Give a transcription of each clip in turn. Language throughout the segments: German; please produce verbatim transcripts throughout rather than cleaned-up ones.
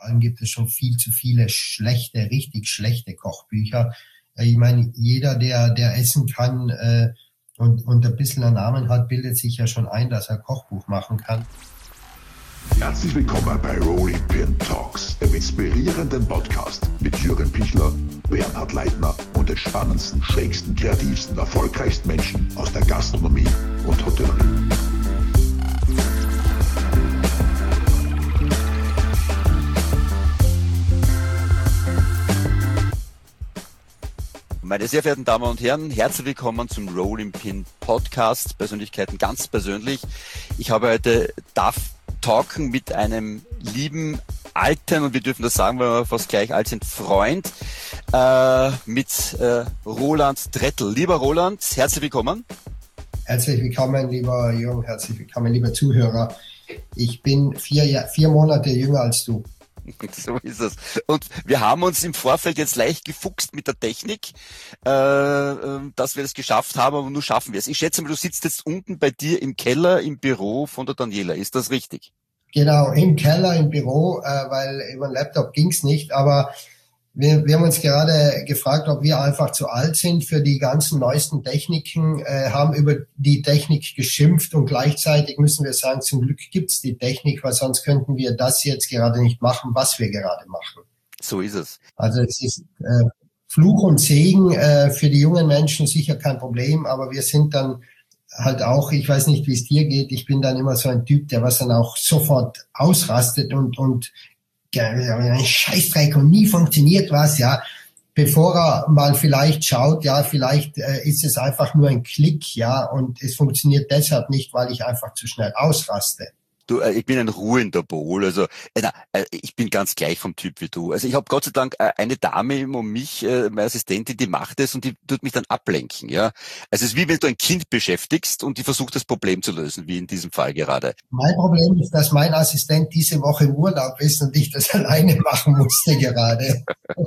allem gibt es schon viel zu viele schlechte, richtig schlechte Kochbücher. Ich meine, jeder, der, der essen kann äh, und, und ein bisschen einen Namen hat, bildet sich ja schon ein, dass er ein Kochbuch machen kann. Herzlich willkommen bei Rolling Pin Talks, dem inspirierenden Podcast mit Jürgen Pichler, Bernhard Leitner und den spannendsten, schrägsten, kreativsten, erfolgreichsten Menschen aus der Gastronomie und Hotellerie. Meine sehr verehrten Damen und Herren, herzlich willkommen zum Rolling Pin Podcast, Persönlichkeiten ganz persönlich. Ich habe heute darf talken mit einem lieben, alten, und wir dürfen das sagen, weil wir fast gleich alt sind, Freund, äh, mit äh, Roland Trettl. Lieber Roland, herzlich willkommen. Herzlich willkommen, lieber Jürgen, herzlich willkommen, lieber Zuhörer. Ich bin vier, vier Monate jünger als du. So ist es. Und wir haben uns im Vorfeld jetzt leicht gefuchst mit der Technik, äh, dass wir das geschafft haben, aber nur schaffen wir es. Ich schätze mal, du sitzt jetzt unten bei dir im Keller im Büro von der Daniela. Ist das richtig? Genau, im Keller, im Büro, äh, weil über den Laptop ging's nicht. Aber wir, wir haben uns gerade gefragt, ob wir einfach zu alt sind für die ganzen neuesten Techniken, äh, haben über die Technik geschimpft und gleichzeitig müssen wir sagen, zum Glück gibt's die Technik, weil sonst könnten wir das jetzt gerade nicht machen, was wir gerade machen. So ist es. Also es ist äh, Fluch und Segen, äh, für die jungen Menschen sicher kein Problem, aber wir sind dann halt auch, ich weiß nicht, wie es dir geht, ich bin dann immer so ein Typ, der was dann auch sofort ausrastet und und ein Scheißdreck und nie funktioniert was, ja, bevor er mal vielleicht schaut, ja, vielleicht äh, ist es einfach nur ein Klick, ja, und es funktioniert deshalb nicht, weil ich einfach zu schnell ausraste. Du, äh, ich bin ein ruhender Pol, also äh, na, äh, ich bin ganz gleich vom Typ wie du. Also ich habe Gott sei Dank äh, eine Dame um mich, äh, meine Assistentin, die macht es und die tut mich dann ablenken, ja. Also es ist wie wenn du ein Kind beschäftigst und die versucht das Problem zu lösen, wie in diesem Fall gerade. Mein Problem ist, dass mein Assistent diese Woche im Urlaub ist und ich das alleine machen musste gerade.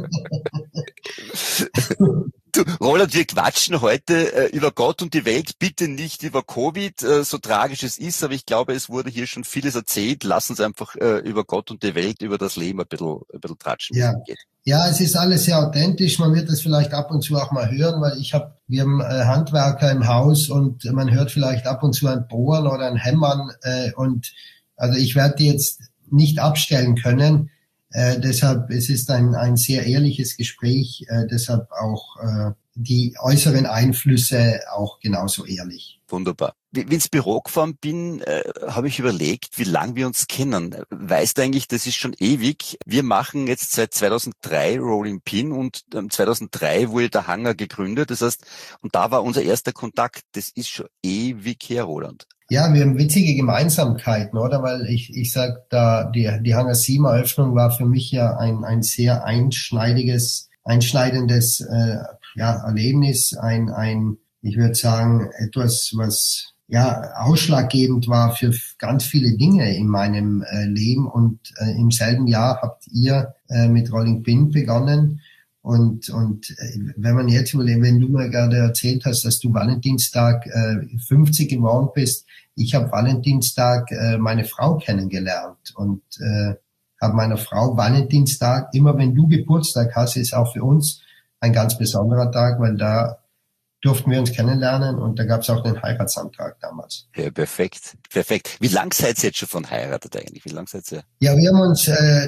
Du, Roland, wir quatschen heute äh, über Gott und die Welt, bitte nicht über Covid, äh, so tragisch es ist, aber ich glaube, es wurde hier schon vieles erzählt. Lass uns einfach äh, über Gott und die Welt, über das Leben ein bisschen, ein bisschen tratschen, wie ja. es geht. Ja, es ist alles sehr authentisch. Man wird das vielleicht ab und zu auch mal hören, weil ich habe, wir haben äh, Handwerker im Haus und man hört vielleicht ab und zu ein Bohren oder ein Hämmern. Äh, und also ich werde die jetzt nicht abstellen können. Äh, deshalb, es ist ein, ein sehr ehrliches Gespräch, äh, deshalb auch äh, die äußeren Einflüsse auch genauso ehrlich. Wunderbar. Wie ich ins Büro gefahren bin, äh, habe ich überlegt, wie lange wir uns kennen. Weißt du eigentlich, das ist schon ewig. Wir machen jetzt seit zweitausenddrei Rolling Pin und ähm, zweitausenddrei wurde der Hangar gegründet. Das heißt, und da war unser erster Kontakt. Das ist schon ewig her, Roland. Ja, wir haben witzige Gemeinsamkeiten, oder? Weil ich, ich sag da, die, die Hangar sieben Eröffnung war für mich ja ein, ein sehr einschneidiges, einschneidendes, äh, ja, Erlebnis, ein, ein, ich würde sagen, etwas, was, ja, ausschlaggebend war für ganz viele Dinge in meinem äh, Leben. Und äh, im selben Jahr habt ihr äh, mit Rolling Pin begonnen. Und, und äh, wenn man jetzt überlegt, wenn du mir gerade erzählt hast, dass du Valentinstag äh, fünfzig geworden bist, ich habe Valentinstag äh, meine Frau kennengelernt und äh, habe meiner Frau Valentinstag, immer wenn du Geburtstag hast, ist auch für uns ein ganz besonderer Tag, weil da durften wir uns kennenlernen und da gab es auch den Heiratsantrag damals. Ja, perfekt, perfekt. Wie lang seid ihr jetzt schon verheiratet eigentlich? Wie lang seid ihr? Ja, wir haben uns äh,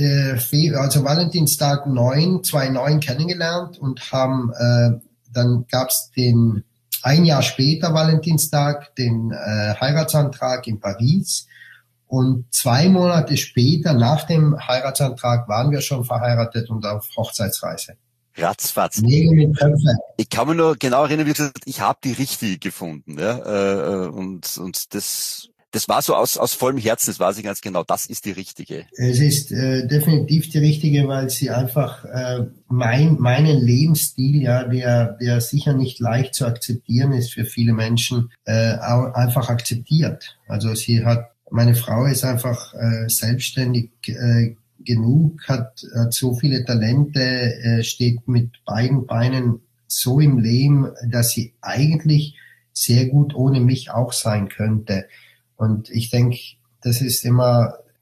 äh, also Valentinstag neun, zweitausendneun kennengelernt und haben, äh, dann gab es den ein Jahr später Valentinstag, den äh, Heiratsantrag in Paris und zwei Monate später, nach dem Heiratsantrag, waren wir schon verheiratet und auf Hochzeitsreise. Ratzfatz. Nägel mit Köpfen. Ich kann mich nur genau erinnern, wie gesagt, ich habe die richtige gefunden, ja, äh, und und das das war so aus aus vollem Herzen, das weiß ich ganz genau, das ist die richtige. Es ist äh, definitiv die richtige, weil sie einfach äh, mein meinen Lebensstil, ja, der der sicher nicht leicht zu akzeptieren ist für viele Menschen, äh, auch einfach akzeptiert. Also sie hat, meine Frau ist einfach äh, selbstständig äh, genug, hat, hat so viele Talente, äh, steht mit beiden Beinen so im Leben, dass sie eigentlich sehr gut ohne mich auch sein könnte. Und ich denke, das ist immer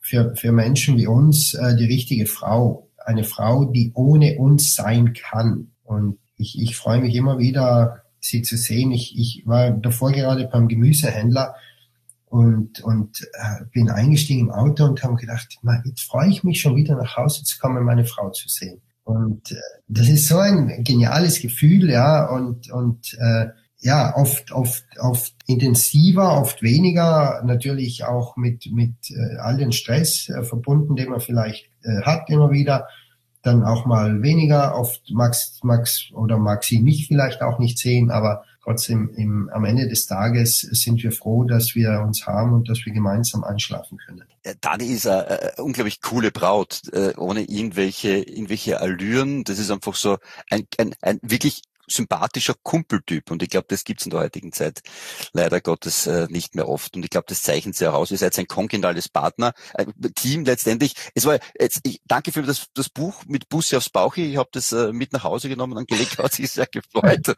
für, für Menschen wie uns äh, die richtige Frau. Eine Frau, die ohne uns sein kann. Und ich, ich freue mich immer wieder, sie zu sehen. Ich, ich war davor gerade beim Gemüsehändler und, und äh, bin eingestiegen im Auto und habe gedacht, man, jetzt freue ich mich schon wieder nach Hause zu kommen, meine Frau zu sehen. Und äh, das ist so ein geniales Gefühl, ja, und, und äh, ja, oft, oft, oft intensiver, oft weniger, natürlich auch mit, mit äh, all den Stress äh, verbunden, den man vielleicht äh, hat immer wieder, dann auch mal weniger, oft mag's, mag's oder mag sie mich vielleicht auch nicht sehen, aber trotzdem im, am Ende des Tages sind wir froh, dass wir uns haben und dass wir gemeinsam einschlafen können. Dani ist eine äh, unglaublich coole Braut, äh, ohne irgendwelche, irgendwelche Allüren. Das ist einfach so ein, ein, ein wirklich sympathischer Kumpeltyp und ich glaube, das gibt's in der heutigen Zeit leider Gottes äh, nicht mehr oft und ich glaube, das zeichnet sie heraus. Ihr seid ein kongeniales Partner, äh, Team letztendlich. Es war jetzt, ich danke für das, das Buch mit Bussi aufs Bauch. Ich habe das äh, mit nach Hause genommen und angelegt, hat sich sehr gefreut.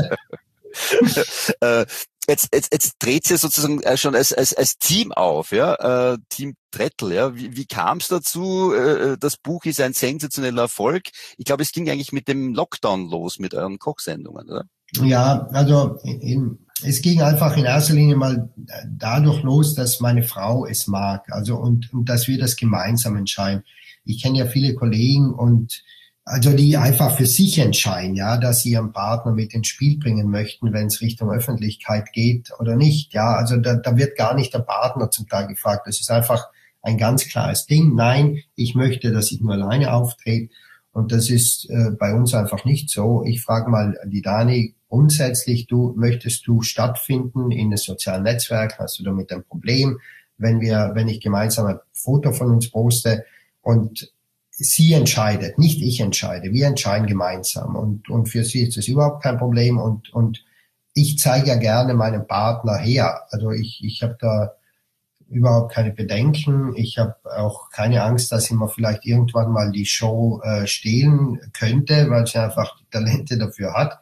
äh, jetzt, jetzt, jetzt dreht sie sozusagen schon als, als, als Team auf, ja, äh, Team Trettl, ja. Wie, wie kam es dazu? Äh, das Buch ist ein sensationeller Erfolg. Ich glaube, es ging eigentlich mit dem Lockdown los, mit euren Kochsendungen, oder? Ja, also in, es ging einfach in erster Linie mal dadurch los, dass meine Frau es mag, also und, und dass wir das gemeinsam entscheiden. Ich kenne ja viele Kollegen und also die einfach für sich entscheiden, ja, dass sie ihren Partner mit ins Spiel bringen möchten, wenn es Richtung Öffentlichkeit geht oder nicht. Ja, also da, da wird gar nicht der Partner zum Teil gefragt. Das ist einfach ein ganz klares Ding. Nein, ich möchte, dass ich nur alleine auftrete. Und das ist äh, bei uns einfach nicht so. Ich frage mal die Dani grundsätzlich, du möchtest du stattfinden in den sozialen Netzwerken? Hast du damit ein Problem, wenn wir, wenn ich gemeinsam ein Foto von uns poste? Und sie entscheidet, nicht ich entscheide. Wir entscheiden gemeinsam. Und, und für sie ist das überhaupt kein Problem. Und, und ich zeige ja gerne meinen Partner her. Also ich, ich habe da überhaupt keine Bedenken. Ich habe auch keine Angst, dass sie mir vielleicht irgendwann mal die Show äh, stehlen könnte, weil sie einfach Talente dafür hat.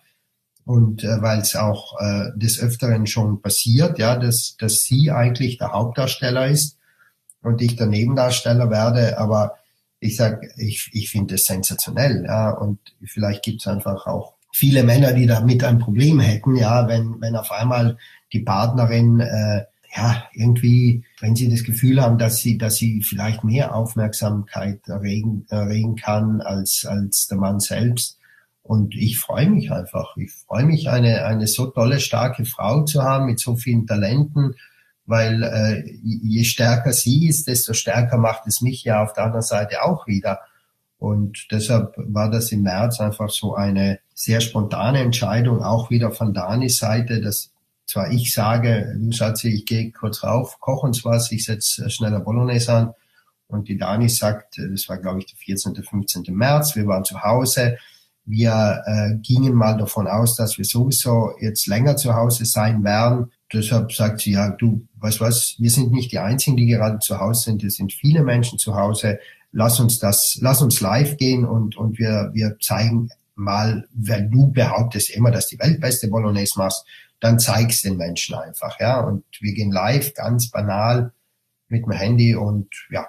Und äh, weil es auch äh, des Öfteren schon passiert, ja, dass, dass sie eigentlich der Hauptdarsteller ist und ich der Nebendarsteller werde. Aber ich sag, ich, ich finde es sensationell, ja, und vielleicht gibt es einfach auch viele Männer, die damit ein Problem hätten, ja, wenn, wenn auf einmal die Partnerin, äh, ja, irgendwie, wenn sie das Gefühl haben, dass sie, dass sie vielleicht mehr Aufmerksamkeit erregen, erregen kann als, als der Mann selbst. Und ich freue mich einfach. Ich freue mich, eine, eine so tolle, starke Frau zu haben mit so vielen Talenten, weil äh, je stärker sie ist, desto stärker macht es mich ja auf der anderen Seite auch wieder. Und deshalb war das im März einfach so eine sehr spontane Entscheidung, auch wieder von Danis Seite, dass zwar ich sage, du Schatzi, ich gehe kurz rauf, koch uns was, ich setze schneller Bolognese an. Und die Dani sagt, das war glaube ich der vierzehnten, fünfzehnten März, wir waren zu Hause. Wir äh, gingen mal davon aus, dass wir sowieso jetzt länger zu Hause sein werden. Deshalb sagt sie, ja, du, weißt was, wir sind nicht die Einzigen, die gerade zu Hause sind. Es sind viele Menschen zu Hause. Lass uns das, lass uns live gehen und, und wir, wir zeigen mal, wenn du behauptest immer, dass die weltbeste Bolognese machst, dann zeig's den Menschen einfach, ja. Und wir gehen live, ganz banal, mit dem Handy und ja,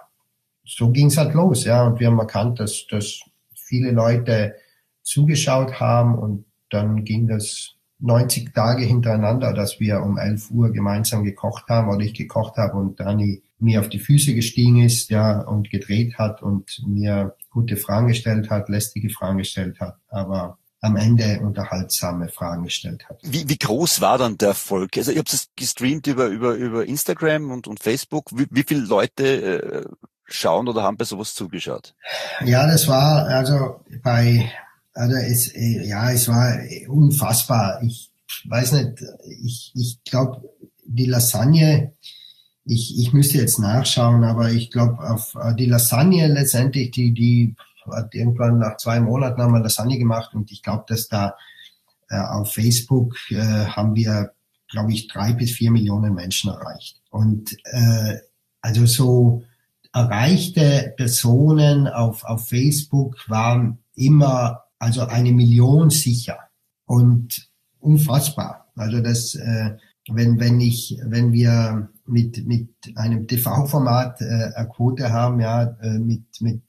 so ging's halt los, ja. Und wir haben erkannt, dass, dass viele Leute zugeschaut haben und dann ging das neunzig Tage hintereinander, dass wir um elf Uhr gemeinsam gekocht haben oder ich gekocht habe und Dani mir auf die Füße gestiegen ist, ja, und gedreht hat und mir gute Fragen gestellt hat, lästige Fragen gestellt hat, aber am Ende unterhaltsame Fragen gestellt hat. Wie, wie groß war dann der Erfolg? Also ihr habt es gestreamt über, über, über Instagram und, und Facebook. Wie, wie viele Leute äh, schauen oder haben bei sowas zugeschaut? Ja, das war also bei Also es, ja, es war unfassbar. Ich weiß nicht, ich, ich glaube, die Lasagne, ich, ich müsste jetzt nachschauen, aber ich glaube, auf die Lasagne letztendlich, die, die hat irgendwann nach zwei Monaten haben wir Lasagne gemacht und ich glaube, dass da äh, auf Facebook äh, haben wir, glaube ich, drei bis vier Millionen Menschen erreicht. Und äh, also so erreichte Personen auf, auf Facebook waren immer also eine Million sicher und unfassbar. Also das, äh, wenn wenn ich, wenn wir mit mit einem T V-Format äh, eine Quote haben, ja, äh, mit mit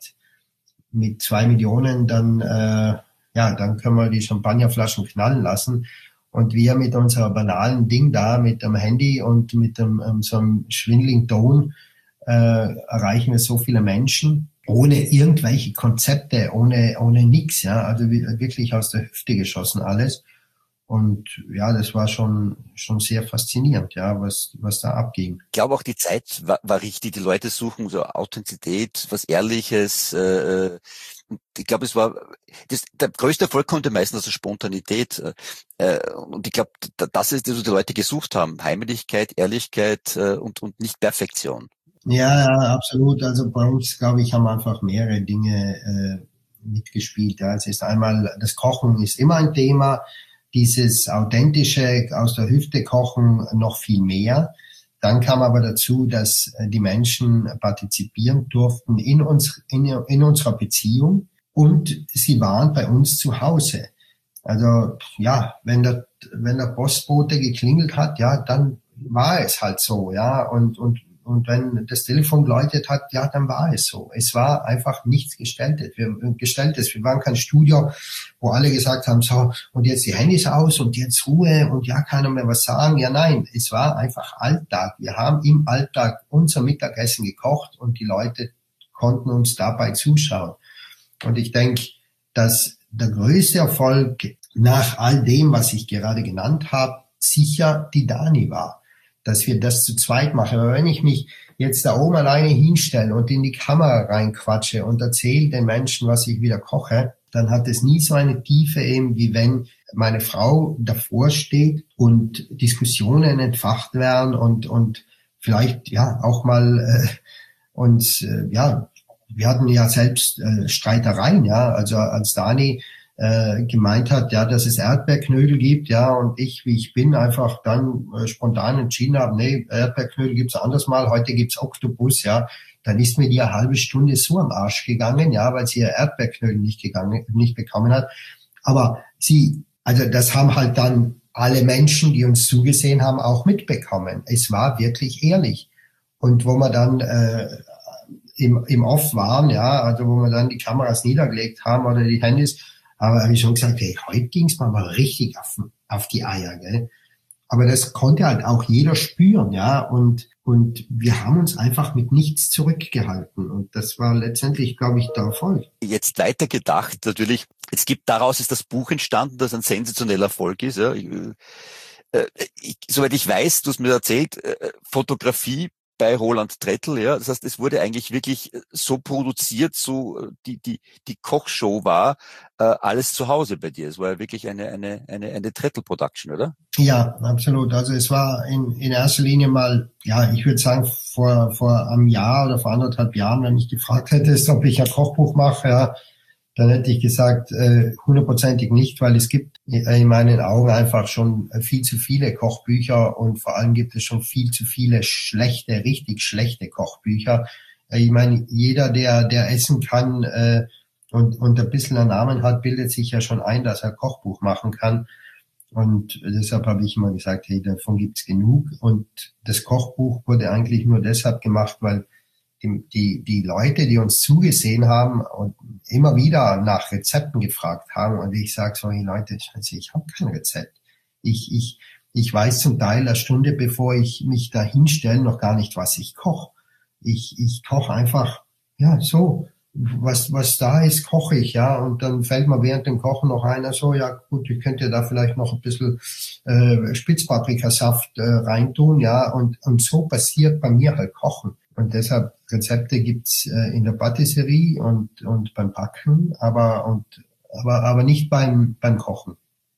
mit zwei Millionen, dann äh, ja, dann können wir die Champagnerflaschen knallen lassen. Und wir mit unserer banalen Ding da, mit dem Handy und mit dem ähm, so einem schwindeligen Ton äh, erreichen wir so viele Menschen ohne irgendwelche Konzepte, ohne ohne nix, ja, also wirklich aus der Hüfte geschossen alles. Und ja, das war schon schon sehr faszinierend, ja, was was da abging. Ich glaube auch, die Zeit war, war richtig. Die Leute suchen so Authentizität, was Ehrliches. Äh, ich glaube, es war das, der größte Erfolg kommt ja meistens aus der Spontanität. Äh, und ich glaube, das ist, was die Leute gesucht haben: Heimlichkeit, Ehrlichkeit äh, und und nicht Perfektion. Ja, ja, absolut. Also bei uns, glaube ich, haben einfach mehrere Dinge äh, mitgespielt. Ja, es ist einmal, das Kochen ist immer ein Thema. Dieses authentische, aus der Hüfte kochen noch viel mehr. Dann kam aber dazu, dass die Menschen partizipieren durften in uns, in, in unserer Beziehung, und sie waren bei uns zu Hause. Also, ja, wenn der, wenn der Postbote geklingelt hat, ja, dann war es halt so, ja, und, und, und wenn das Telefon geläutet hat, ja, dann war es so. Es war einfach nichts Gestelltes. Wir, Gestelltes. Wir waren kein Studio, wo alle gesagt haben, so, und jetzt die Handys aus und jetzt Ruhe und ja, keiner mehr was sagen. Ja, nein, es war einfach Alltag. Wir haben im Alltag unser Mittagessen gekocht und die Leute konnten uns dabei zuschauen. Und ich denke, dass der größte Erfolg nach all dem, was ich gerade genannt habe, sicher die Dani war. Dass wir das zu zweit machen. Aber wenn ich mich jetzt da oben alleine hinstelle und in die Kamera reinquatsche und erzähle den Menschen, was ich wieder koche, dann hat es nie so eine Tiefe eben, wie wenn meine Frau davor steht und Diskussionen entfacht werden und und vielleicht ja auch mal äh, uns, äh, ja, wir hatten ja selbst äh, Streitereien, ja, also als Dani äh, gemeint hat, ja, dass es Erdbeerknödel gibt, ja, und ich, wie ich bin, einfach dann äh, spontan entschieden habe, nee, Erdbeerknödel gibt's anders mal, heute gibt's Oktopus, ja, dann ist mir die eine halbe Stunde so am Arsch gegangen, ja, weil sie ihr Erdbeerknödel nicht gegangen, nicht bekommen hat. Aber sie, also das haben halt dann alle Menschen, die uns zugesehen haben, auch mitbekommen. Es war wirklich ehrlich. Und wo wir dann äh, im, im Off waren, ja, also wo wir dann die Kameras niedergelegt haben oder die Handys, aber habe ich schon gesagt, hey, heute ging's mal mal richtig auf, auf die Eier, gell? Aber das konnte halt auch jeder spüren, ja, und und wir haben uns einfach mit nichts zurückgehalten, und das war letztendlich, glaube ich, der Erfolg. Jetzt weiter gedacht, natürlich, es gibt, daraus ist das Buch entstanden, das ein sensationeller Erfolg ist, ja. Ich, äh, ich, soweit ich weiß, du hast mir erzählt, äh, Fotografie bei Roland Trettl, ja. Das heißt, es wurde eigentlich wirklich so produziert, so die die die Kochshow war äh, alles zu Hause bei dir. Es war ja wirklich eine eine eine eine Trettl-Production, oder? Ja, absolut. Also es war in in erster Linie mal, ja, ich würde sagen, vor vor einem Jahr oder vor anderthalb Jahren, wenn mich gefragt hättest, ob ich ein Kochbuch mache, ja, dann hätte ich gesagt, äh, hundertprozentig nicht, weil es gibt in meinen Augen einfach schon viel zu viele Kochbücher, und vor allem gibt es schon viel zu viele schlechte, richtig schlechte Kochbücher. Ich meine, jeder, der der essen kann äh, und und ein bisschen einen Namen hat, bildet sich ja schon ein, dass er ein Kochbuch machen kann. Und deshalb habe ich immer gesagt, hey, davon gibt's genug. Und das Kochbuch wurde eigentlich nur deshalb gemacht, weil Die, die, die Leute, die uns zugesehen haben und immer wieder nach Rezepten gefragt haben, und ich sage so, hey Leute, ich habe kein Rezept. Ich, ich, ich weiß zum Teil eine Stunde, bevor ich mich da hinstelle, noch gar nicht, was ich koche. Ich, ich koche einfach, ja, so, was, was da ist, koche ich, ja, und dann fällt mir während dem Kochen noch einer so, ja gut, ich könnte da vielleicht noch ein bisschen äh, Spitzpaprikasaft äh, reintun, ja, und, und so passiert bei mir halt Kochen. Und deshalb, Rezepte gibt's äh, in der Patisserie und und beim Backen, aber und aber aber nicht beim beim Kochen.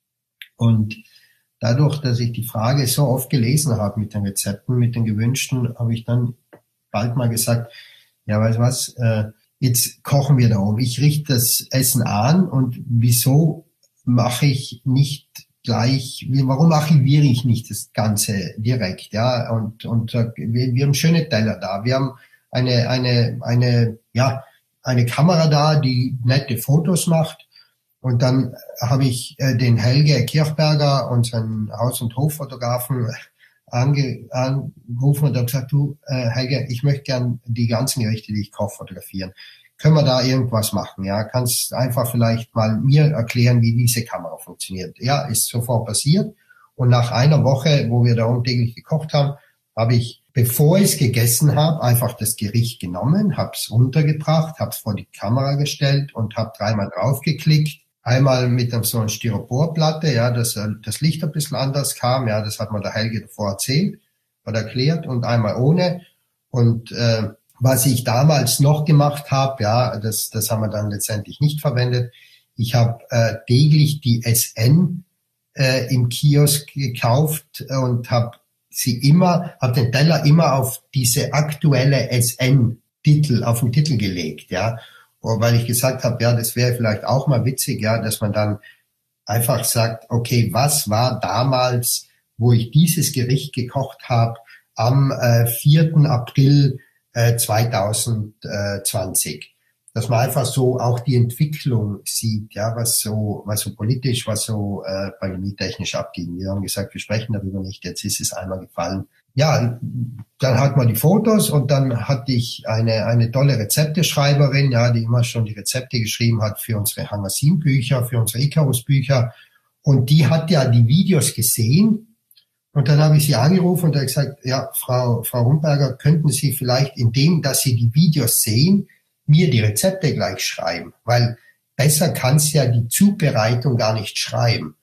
Und dadurch, dass ich die Frage so oft gelesen habe mit den Rezepten, mit den gewünschten, habe ich dann bald mal gesagt, ja, weißt du was, äh, jetzt kochen wir da oben. Ich richte das Essen an, und wieso mache ich nicht gleich, warum archiviere ich nicht das Ganze direkt, ja, und, und wir, wir haben schöne Teller da, wir haben eine, eine, eine, ja, eine Kamera da, die nette Fotos macht, und dann habe ich äh, den Helge Kirchberger, unseren Haus- und Hoffotografen, ange, angerufen und habe gesagt, du, äh, Helge, ich möchte gern die ganzen Gerichte, die ich koche, fotografieren. Können wir da irgendwas machen? Ja, kannst einfach vielleicht mal mir erklären, wie diese Kamera funktioniert. Ja, ist sofort passiert. Und nach einer Woche, wo wir da täglich gekocht haben, habe ich, bevor ich es gegessen habe, einfach das Gericht genommen, habe es runtergebracht, habe es vor die Kamera gestellt und habe dreimal draufgeklickt. Einmal mit so einer Styroporplatte, ja, dass das Licht ein bisschen anders kam. Ja, das hat mir der Helge davor erzählt oder erklärt. Und einmal ohne. Und äh, was ich damals noch gemacht habe, ja, das, das haben wir dann letztendlich nicht verwendet. Ich habe äh, täglich die S N äh, im Kiosk gekauft und habe sie immer, habe den Teller immer auf diese aktuelle S N-Titel, auf den Titel gelegt, ja, weil ich gesagt habe, ja, das wäre vielleicht auch mal witzig, ja, dass man dann einfach sagt, okay, was war damals, wo ich dieses Gericht gekocht habe, am äh, vierten April zweitausendzwanzig, dass man einfach so auch die Entwicklung sieht, ja, was so, was so politisch, was so äh, pandemietechnisch abging. Wir haben gesagt, wir sprechen darüber nicht, jetzt ist es einmal gefallen. Ja, dann hat man die Fotos und dann hatte ich eine eine tolle Rezepteschreiberin, ja, die immer schon die Rezepte geschrieben hat für unsere Hangasim-Bücher, für unsere Icarus-Bücher, und die hat ja die Videos gesehen. Und dann habe ich sie angerufen und habe gesagt, ja, Frau, Frau Rumberger, könnten Sie vielleicht, indem, dass Sie die Videos sehen, mir die Rezepte gleich schreiben? Weil besser kann es ja die Zubereitung gar nicht schreiben.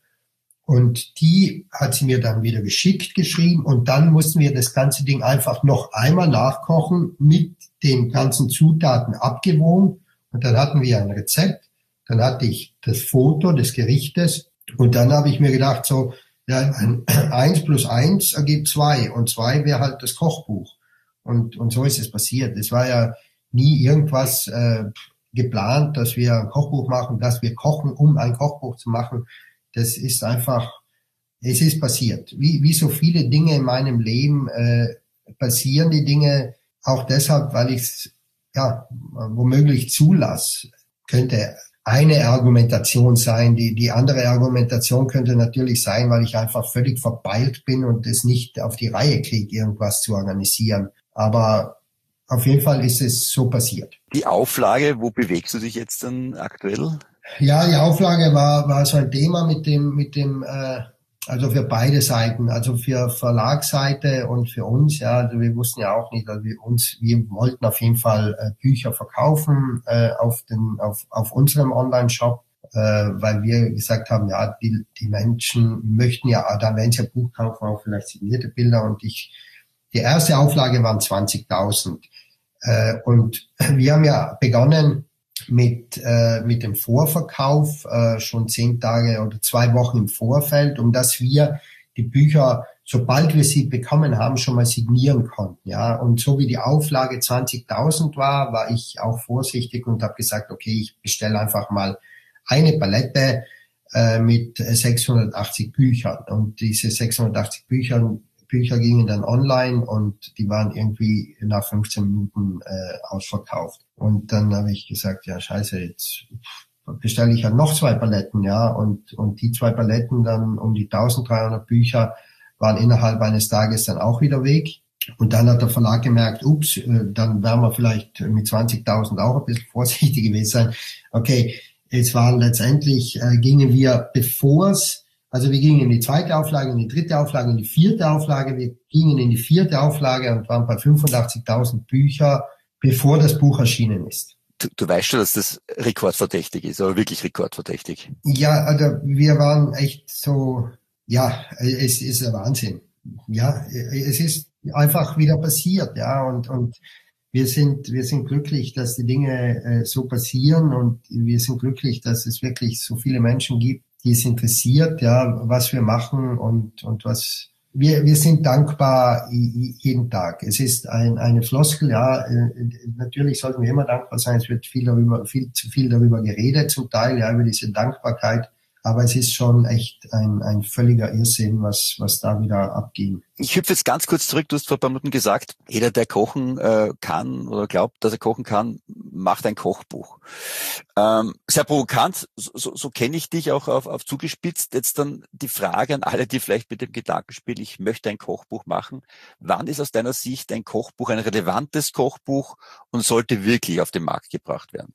Und die hat sie mir dann wieder geschickt geschrieben und dann mussten wir das ganze Ding einfach noch einmal nachkochen, mit den ganzen Zutaten abgewogen. Und dann hatten wir ein Rezept, dann hatte ich das Foto des Gerichtes und dann habe ich mir gedacht, so, ja, eins plus eins ergibt zwei und zwei wäre halt das Kochbuch. Und, und so ist es passiert. Es war ja nie irgendwas äh, geplant, dass wir ein Kochbuch machen, dass wir kochen, um ein Kochbuch zu machen. Das ist einfach, es ist passiert. Wie, wie so viele Dinge in meinem Leben äh, passieren die Dinge auch deshalb, weil ich es ja womöglich zulasse. Könnte eine Argumentation sein. Die, die andere Argumentation könnte natürlich sein, weil ich einfach völlig verpeilt bin und es nicht auf die Reihe kriege, irgendwas zu organisieren. Aber auf jeden Fall ist es so passiert. Die Auflage, wo bewegst du dich jetzt dann aktuell? Ja, die Auflage war war so ein Thema mit dem mit dem äh, also für beide Seiten, also für Verlagsseite und für uns. Ja, also wir wussten ja auch nicht, also wir uns wir wollten auf jeden Fall äh, Bücher verkaufen äh, auf den auf auf unserem Online-Shop, äh, weil wir gesagt haben, ja, die die Menschen möchten ja, da wenn sie ein Buch kaufen, auch vielleicht signierte Bilder. Und ich die erste Auflage waren zwanzigtausend äh, und wir haben ja begonnen mit äh, mit dem Vorverkauf äh, schon zehn Tage oder zwei Wochen im Vorfeld, um dass wir die Bücher, sobald wir sie bekommen haben, schon mal signieren konnten. Ja, und so wie die Auflage zwanzigtausend war, war ich auch vorsichtig und habe gesagt, okay, ich bestelle einfach mal eine Palette äh, mit sechshundertachtzig Büchern. Und diese sechshundertachtzig Bücher Bücher gingen dann online und die waren irgendwie nach fünfzehn Minuten äh, ausverkauft. Und dann habe ich gesagt, ja scheiße, jetzt bestelle ich ja noch zwei Paletten, ja. Und und die zwei Paletten dann um die dreizehnhundert Bücher waren innerhalb eines Tages dann auch wieder weg. Und dann hat der Verlag gemerkt, ups, äh, dann werden wir vielleicht mit zwanzigtausend auch ein bisschen vorsichtig gewesen sein. Okay, es waren letztendlich, äh, gingen wir, bevor es Also wir gingen in die zweite Auflage, in die dritte Auflage, in die vierte Auflage. Wir gingen in die vierte Auflage und waren bei fünfundachtzigtausend Bücher, bevor das Buch erschienen ist. Du, du weißt schon, dass das rekordverdächtig ist, aber wirklich rekordverdächtig. Ja, also wir waren echt so, ja, es ist ein Wahnsinn. Ja, es ist einfach wieder passiert, ja, und und wir sind wir sind glücklich, dass die Dinge äh, so passieren, und wir sind glücklich, dass es wirklich so viele Menschen gibt, die es interessiert, ja, was wir machen, und und was wir wir sind dankbar jeden Tag. Es ist ein eine Floskel, ja, natürlich sollten wir immer dankbar sein. Es wird viel darüber viel zu viel darüber geredet zum Teil, ja, über diese Dankbarkeit. Aber es ist schon echt ein, ein völliger Irrsinn, was, was da wieder abging. Ich hüpfe jetzt ganz kurz zurück. Du hast vor ein paar Minuten gesagt, jeder, der kochen äh, kann oder glaubt, dass er kochen kann, macht ein Kochbuch. Ähm, sehr provokant, so, so, so kenne ich dich auch auf, auf zugespitzt. Jetzt dann die Frage an alle, die vielleicht mit dem Gedankenspiel, ich möchte ein Kochbuch machen. Wann ist aus deiner Sicht ein Kochbuch ein relevantes Kochbuch und sollte wirklich auf den Markt gebracht werden?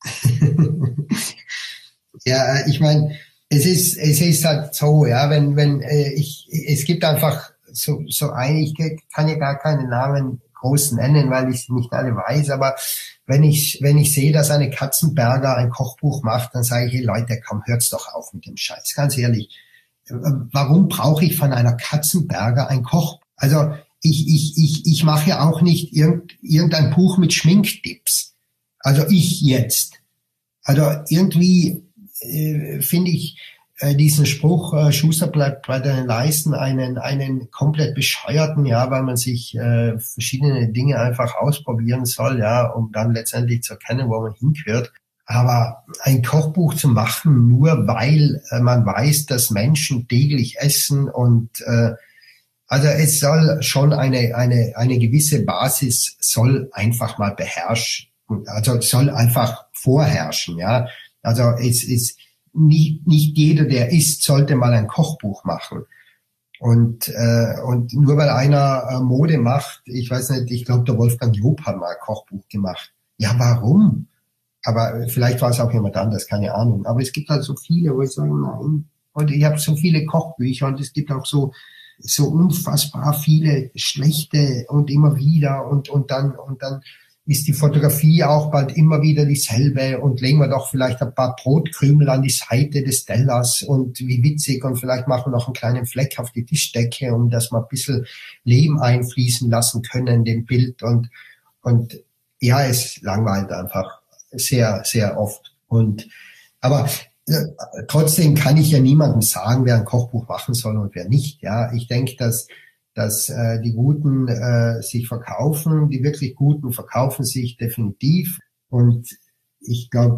Ja, ich meine, es ist, es ist halt so, ja, wenn, wenn, äh, ich, es gibt einfach so, so ein, ich kann ja gar keine Namen groß nennen, weil ich sie nicht alle weiß, aber wenn ich, wenn ich sehe, dass eine Katzenberger ein Kochbuch macht, dann sage ich, hey Leute, komm, hört's doch auf mit dem Scheiß, ganz ehrlich. Warum brauche ich von einer Katzenberger ein Kochbuch? Also, ich, ich, ich, ich mache ja auch nicht irgend, irgendein Buch mit Schminktipps. Also ich jetzt. Also irgendwie, äh, finde ich äh, diesen Spruch, äh, Schuster bleibt bei deinen Leisten, einen einen komplett bescheuerten, ja, weil man sich äh, verschiedene Dinge einfach ausprobieren soll, ja, um dann letztendlich zu erkennen, wo man hingehört. Aber ein Kochbuch zu machen, nur weil äh, man weiß, dass Menschen täglich essen und äh, also es soll schon eine eine eine gewisse Basis soll einfach mal beherrschen, also soll einfach vorherrschen, ja. Also es ist nicht, nicht jeder, der isst, sollte mal ein Kochbuch machen. Und äh, und nur weil einer äh, Mode macht, ich weiß nicht, ich glaube, der Wolfgang Job hat mal ein Kochbuch gemacht. Ja, warum? Aber vielleicht war es auch jemand anders, keine Ahnung. Aber es gibt halt so viele, wo ich sage, nein. Und ich habe so viele Kochbücher und es gibt auch so so unfassbar viele schlechte und immer wieder und und dann und dann ist die Fotografie auch bald immer wieder dieselbe und legen wir doch vielleicht ein paar Brotkrümel an die Seite des Tellers und wie witzig und vielleicht machen wir noch einen kleinen Fleck auf die Tischdecke, um dass wir ein bisschen Leben einfließen lassen können in dem Bild und, und ja, es langweilt einfach sehr, sehr oft und, aber äh, trotzdem kann ich ja niemandem sagen, wer ein Kochbuch machen soll und wer nicht, ja. Ich denke, dass dass äh, die Guten äh, sich verkaufen, die wirklich Guten verkaufen sich definitiv. Und ich glaube,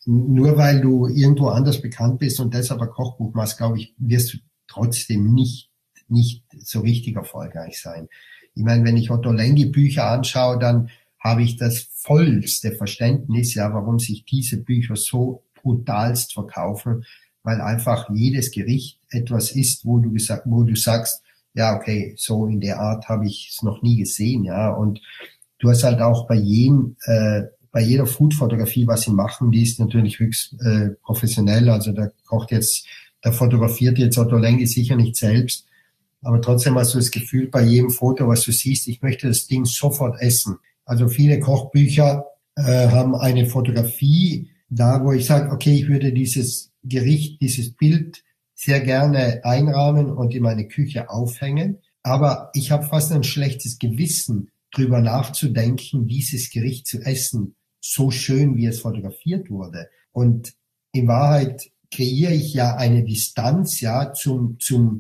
nur weil du irgendwo anders bekannt bist und deshalb ein Kochbuch machst, glaube ich, wirst du trotzdem nicht nicht so richtig erfolgreich sein. Ich meine, wenn ich Otto Lengi Bücher anschaue, dann habe ich das vollste Verständnis, ja, warum sich diese Bücher so brutalst verkaufen, weil einfach jedes Gericht etwas ist, wo du gesagt, wo du sagst, ja, okay, so in der Art habe ich es noch nie gesehen, ja. Und du hast halt auch bei jedem, äh, bei jeder Food-Fotografie, was sie machen, die ist natürlich höchst äh, professionell. Also da kocht jetzt, da fotografiert jetzt Otto Lengi sicher nicht selbst. Aber trotzdem hast du das Gefühl bei jedem Foto, was du siehst, ich möchte das Ding sofort essen. Also viele Kochbücher äh, haben eine Fotografie da, wo ich sage, okay, ich würde dieses Gericht, dieses Bild sehr gerne einrahmen und in meine Küche aufhängen. Aber ich habe fast ein schlechtes Gewissen, drüber nachzudenken, dieses Gericht zu essen, so schön, wie es fotografiert wurde. Und in Wahrheit kreiere ich ja eine Distanz, ja, zum, zum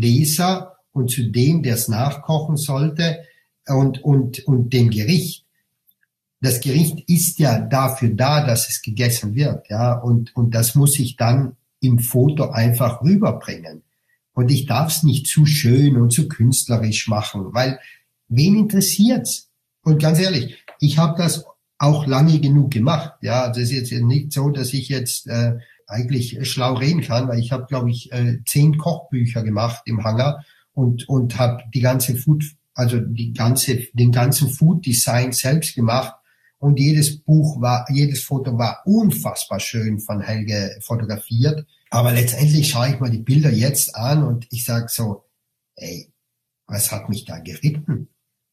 Leser und zu dem, der es nachkochen sollte und, und, und dem Gericht. Das Gericht ist ja dafür da, dass es gegessen wird, ja, und, und das muss ich dann im Foto einfach rüberbringen. Und ich darf es nicht zu schön und zu künstlerisch machen, weil wen interessiert's? Und ganz ehrlich, ich habe das auch lange genug gemacht. Ja, das ist jetzt nicht so, dass ich jetzt äh, eigentlich schlau reden kann, weil ich habe, glaube ich, äh, zehn Kochbücher gemacht im Hangar und und habe die ganze Food, also die ganze den ganzen Food Design selbst gemacht. Und jedes Buch war, jedes Foto war unfassbar schön von Helge fotografiert. Aber letztendlich schaue ich mal die Bilder jetzt an und ich sage so, ey, was hat mich da geritten?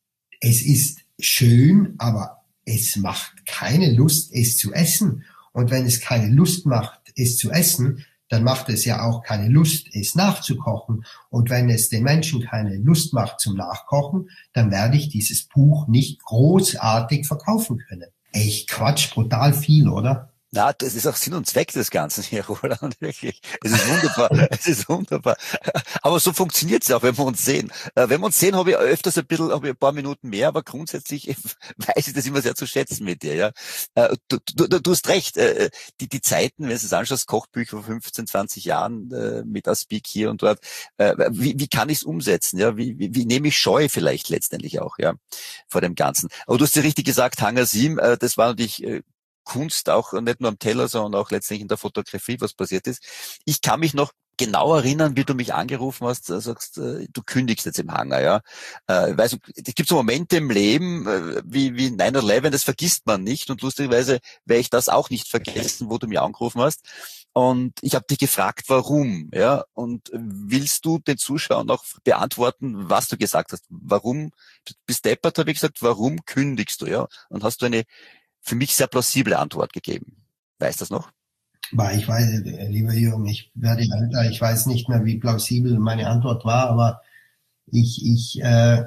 Es ist schön, aber es macht keine Lust, es zu essen. Und wenn es keine Lust macht, es zu essen, dann macht es ja auch keine Lust, es nachzukochen. Und wenn es den Menschen keine Lust macht zum Nachkochen, dann werde ich dieses Buch nicht großartig verkaufen können. Echt Quatsch, brutal viel, oder? Na, das ist auch Sinn und Zweck des Ganzen hier, Roland, wirklich. Es ist wunderbar, es ist wunderbar. Aber so funktioniert's ja auch, wenn wir uns sehen. Wenn wir uns sehen, habe ich öfters ein bisschen, habe ich ein paar Minuten mehr, aber grundsätzlich weiß ich das immer sehr zu schätzen mit dir, ja. Du, du, du hast recht, die, die Zeiten, wenn du es anschaust, Kochbücher vor fünfzehn, zwanzig Jahren mit Aspik hier und dort, wie, wie kann ich es umsetzen, ja? Wie, wie, wie nehme ich Scheu vielleicht letztendlich auch, ja, vor dem Ganzen. Aber du hast ja richtig gesagt, Hangar sieben, das war natürlich Kunst, auch nicht nur am Teller, sondern auch letztendlich in der Fotografie, was passiert ist. Ich kann mich noch genau erinnern, wie du mich angerufen hast, sagst, du kündigst jetzt im Hangar, ja. Ich weiß, es gibt so Momente im Leben, wie, wie nine eleven, das vergisst man nicht, und lustigerweise werde ich das auch nicht vergessen, wo du mich angerufen hast. Und ich habe dich gefragt, warum, ja. Und willst du den Zuschauern auch beantworten, was du gesagt hast? Warum, du bist deppert, habe ich gesagt, warum kündigst du, ja? Und hast du eine für mich sehr plausible Antwort gegeben. Weißt du das noch? Ich weiß, lieber Jürgen, ich werde älter, ich weiß nicht mehr, wie plausibel meine Antwort war, aber ich, ich, äh,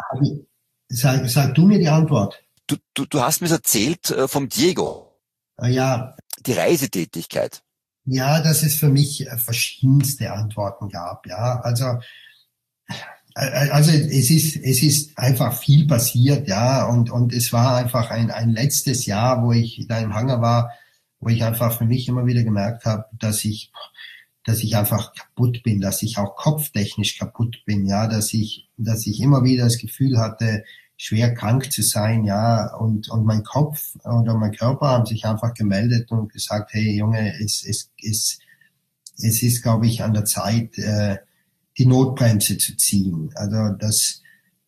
sag, sag du mir die Antwort. Du, du, du hast mir erzählt äh, vom Diego. Ja. Die Reisetätigkeit. Ja, dass es für mich verschiedenste Antworten gab, ja. Also, Also es ist es ist einfach viel passiert, ja, und und es war einfach ein ein letztes Jahr, wo ich da im Hangar war, wo ich einfach für mich immer wieder gemerkt habe, dass ich dass ich einfach kaputt bin, dass ich auch kopftechnisch kaputt bin, ja, dass ich dass ich immer wieder das Gefühl hatte, schwer krank zu sein, ja, und und mein Kopf oder mein Körper haben sich einfach gemeldet und gesagt, hey Junge, es es es es ist, glaube ich, an der Zeit, äh, die Notbremse zu ziehen. Also das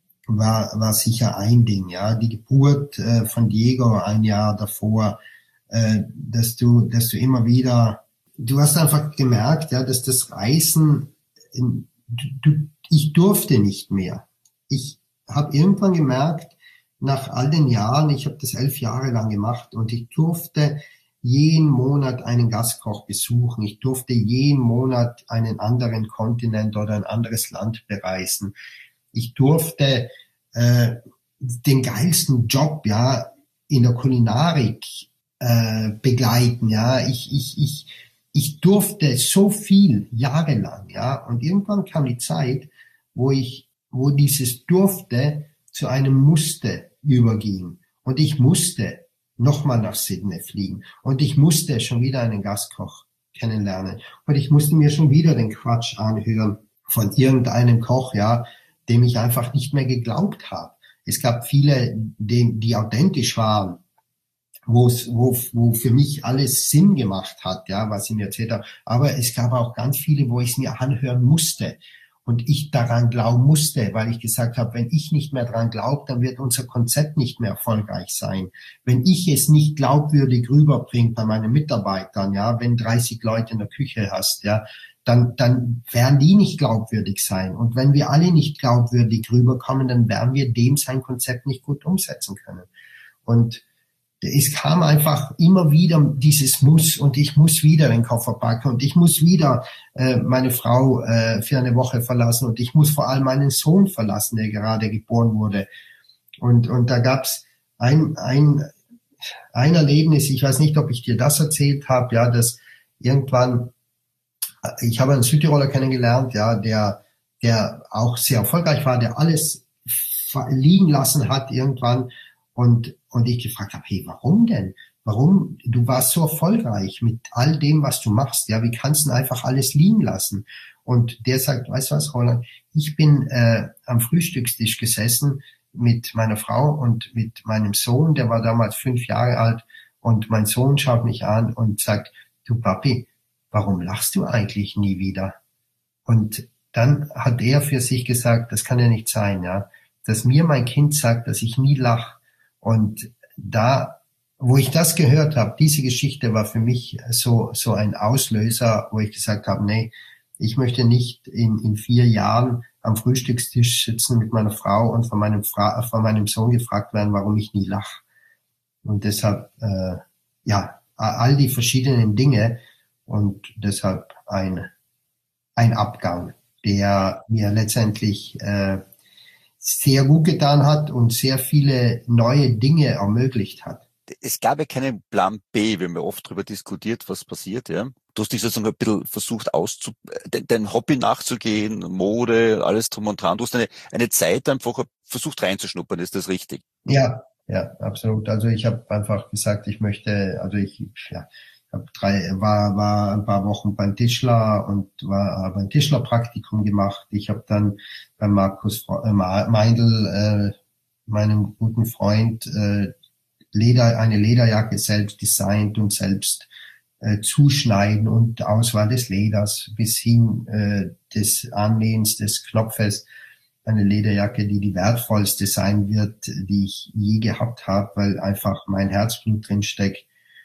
war war sicher ein Ding, ja. Die Geburt äh, von Diego ein Jahr davor, äh, dass du dass du immer wieder, du hast einfach gemerkt, ja, dass das Reisen, in, du, ich durfte nicht mehr. Ich habe irgendwann gemerkt, nach all den Jahren, ich habe das elf Jahre lang gemacht, und ich durfte jeden Monat einen Gastkoch besuchen. Ich durfte jeden Monat einen anderen Kontinent oder ein anderes Land bereisen. Ich durfte äh, den geilsten Job, ja, in der Kulinarik äh, begleiten, ja. Ich ich ich ich durfte so viel jahrelang, ja. Und irgendwann kam die Zeit, wo ich wo dieses durfte zu einem musste überging, und ich musste nochmal nach Sydney fliegen. Und ich musste schon wieder einen Gastkoch kennenlernen. Und ich musste mir schon wieder den Quatsch anhören von irgendeinem Koch, ja, dem ich einfach nicht mehr geglaubt habe. Es gab viele, die, die authentisch waren, wo es, wo, wo für mich alles Sinn gemacht hat, ja, was ich mir erzählt habe. Aber es gab auch ganz viele, wo ich es mir anhören musste. Und ich daran glauben musste, weil ich gesagt habe, wenn ich nicht mehr daran glaube, dann wird unser Konzept nicht mehr erfolgreich sein. Wenn ich es nicht glaubwürdig rüberbringe bei meinen Mitarbeitern, ja, wenn dreißig Leute in der Küche hast, ja, dann, dann werden die nicht glaubwürdig sein. Und wenn wir alle nicht glaubwürdig rüberkommen, dann werden wir dem sein Konzept nicht gut umsetzen können. Und es kam einfach immer wieder dieses Muss, und ich muss wieder den Koffer packen, und ich muss wieder äh, meine Frau äh, für eine Woche verlassen, und ich muss vor allem meinen Sohn verlassen, der gerade geboren wurde. Und und da gab's ein ein ein Erlebnis, ich weiß nicht, ob ich dir das erzählt habe, ja, dass irgendwann, ich habe einen Südtiroler kennengelernt, ja, der der auch sehr erfolgreich war, der alles liegen lassen hat irgendwann. Und, und ich gefragt habe, hey, warum denn? Warum? Du warst so erfolgreich mit all dem, was du machst. Ja, wie kannst du einfach alles liegen lassen? Und der sagt, weißt du was, Roland? Ich bin äh, am Frühstückstisch gesessen mit meiner Frau und mit meinem Sohn, der war damals fünf Jahre alt. Und mein Sohn schaut mich an und sagt, du Papi, warum lachst du eigentlich nie wieder? Und dann hat er für sich gesagt, das kann ja nicht sein, ja, dass mir mein Kind sagt, dass ich nie lache. Und da, wo ich das gehört habe, diese Geschichte war für mich so so ein Auslöser, wo ich gesagt habe, nee, ich möchte nicht in in vier Jahren am Frühstückstisch sitzen mit meiner Frau und von meinem Fra- von meinem Sohn gefragt werden, warum ich nie lache. Und deshalb, äh, ja, all die verschiedenen Dinge, und deshalb ein ein Abgang, der mir letztendlich äh, sehr gut getan hat und sehr viele neue Dinge ermöglicht hat. es gab ja keinen Plan B, wir haben ja oft darüber diskutiert, was passiert, ja. Du hast dich sozusagen ein bisschen versucht auszu, dein Hobby nachzugehen, Mode, alles drum und dran. Du hast eine, eine Zeit einfach versucht reinzuschnuppern, ist das richtig? Ja, ja, absolut. Also ich habe einfach gesagt, ich möchte, also ich, ja, hab drei, war, war ein paar Wochen beim Tischler und war, habe ein Tischlerpraktikum gemacht. Ich habe dann bei Markus äh, Meindl, äh, meinem guten Freund, äh, Leder, eine Lederjacke selbst designt und selbst äh, zuschneiden und Auswahl des Leders bis hin äh, des Annähens des Knopfes. Eine Lederjacke, die die wertvollste sein wird, die ich je gehabt habe, weil einfach mein Herzblut drin steckt.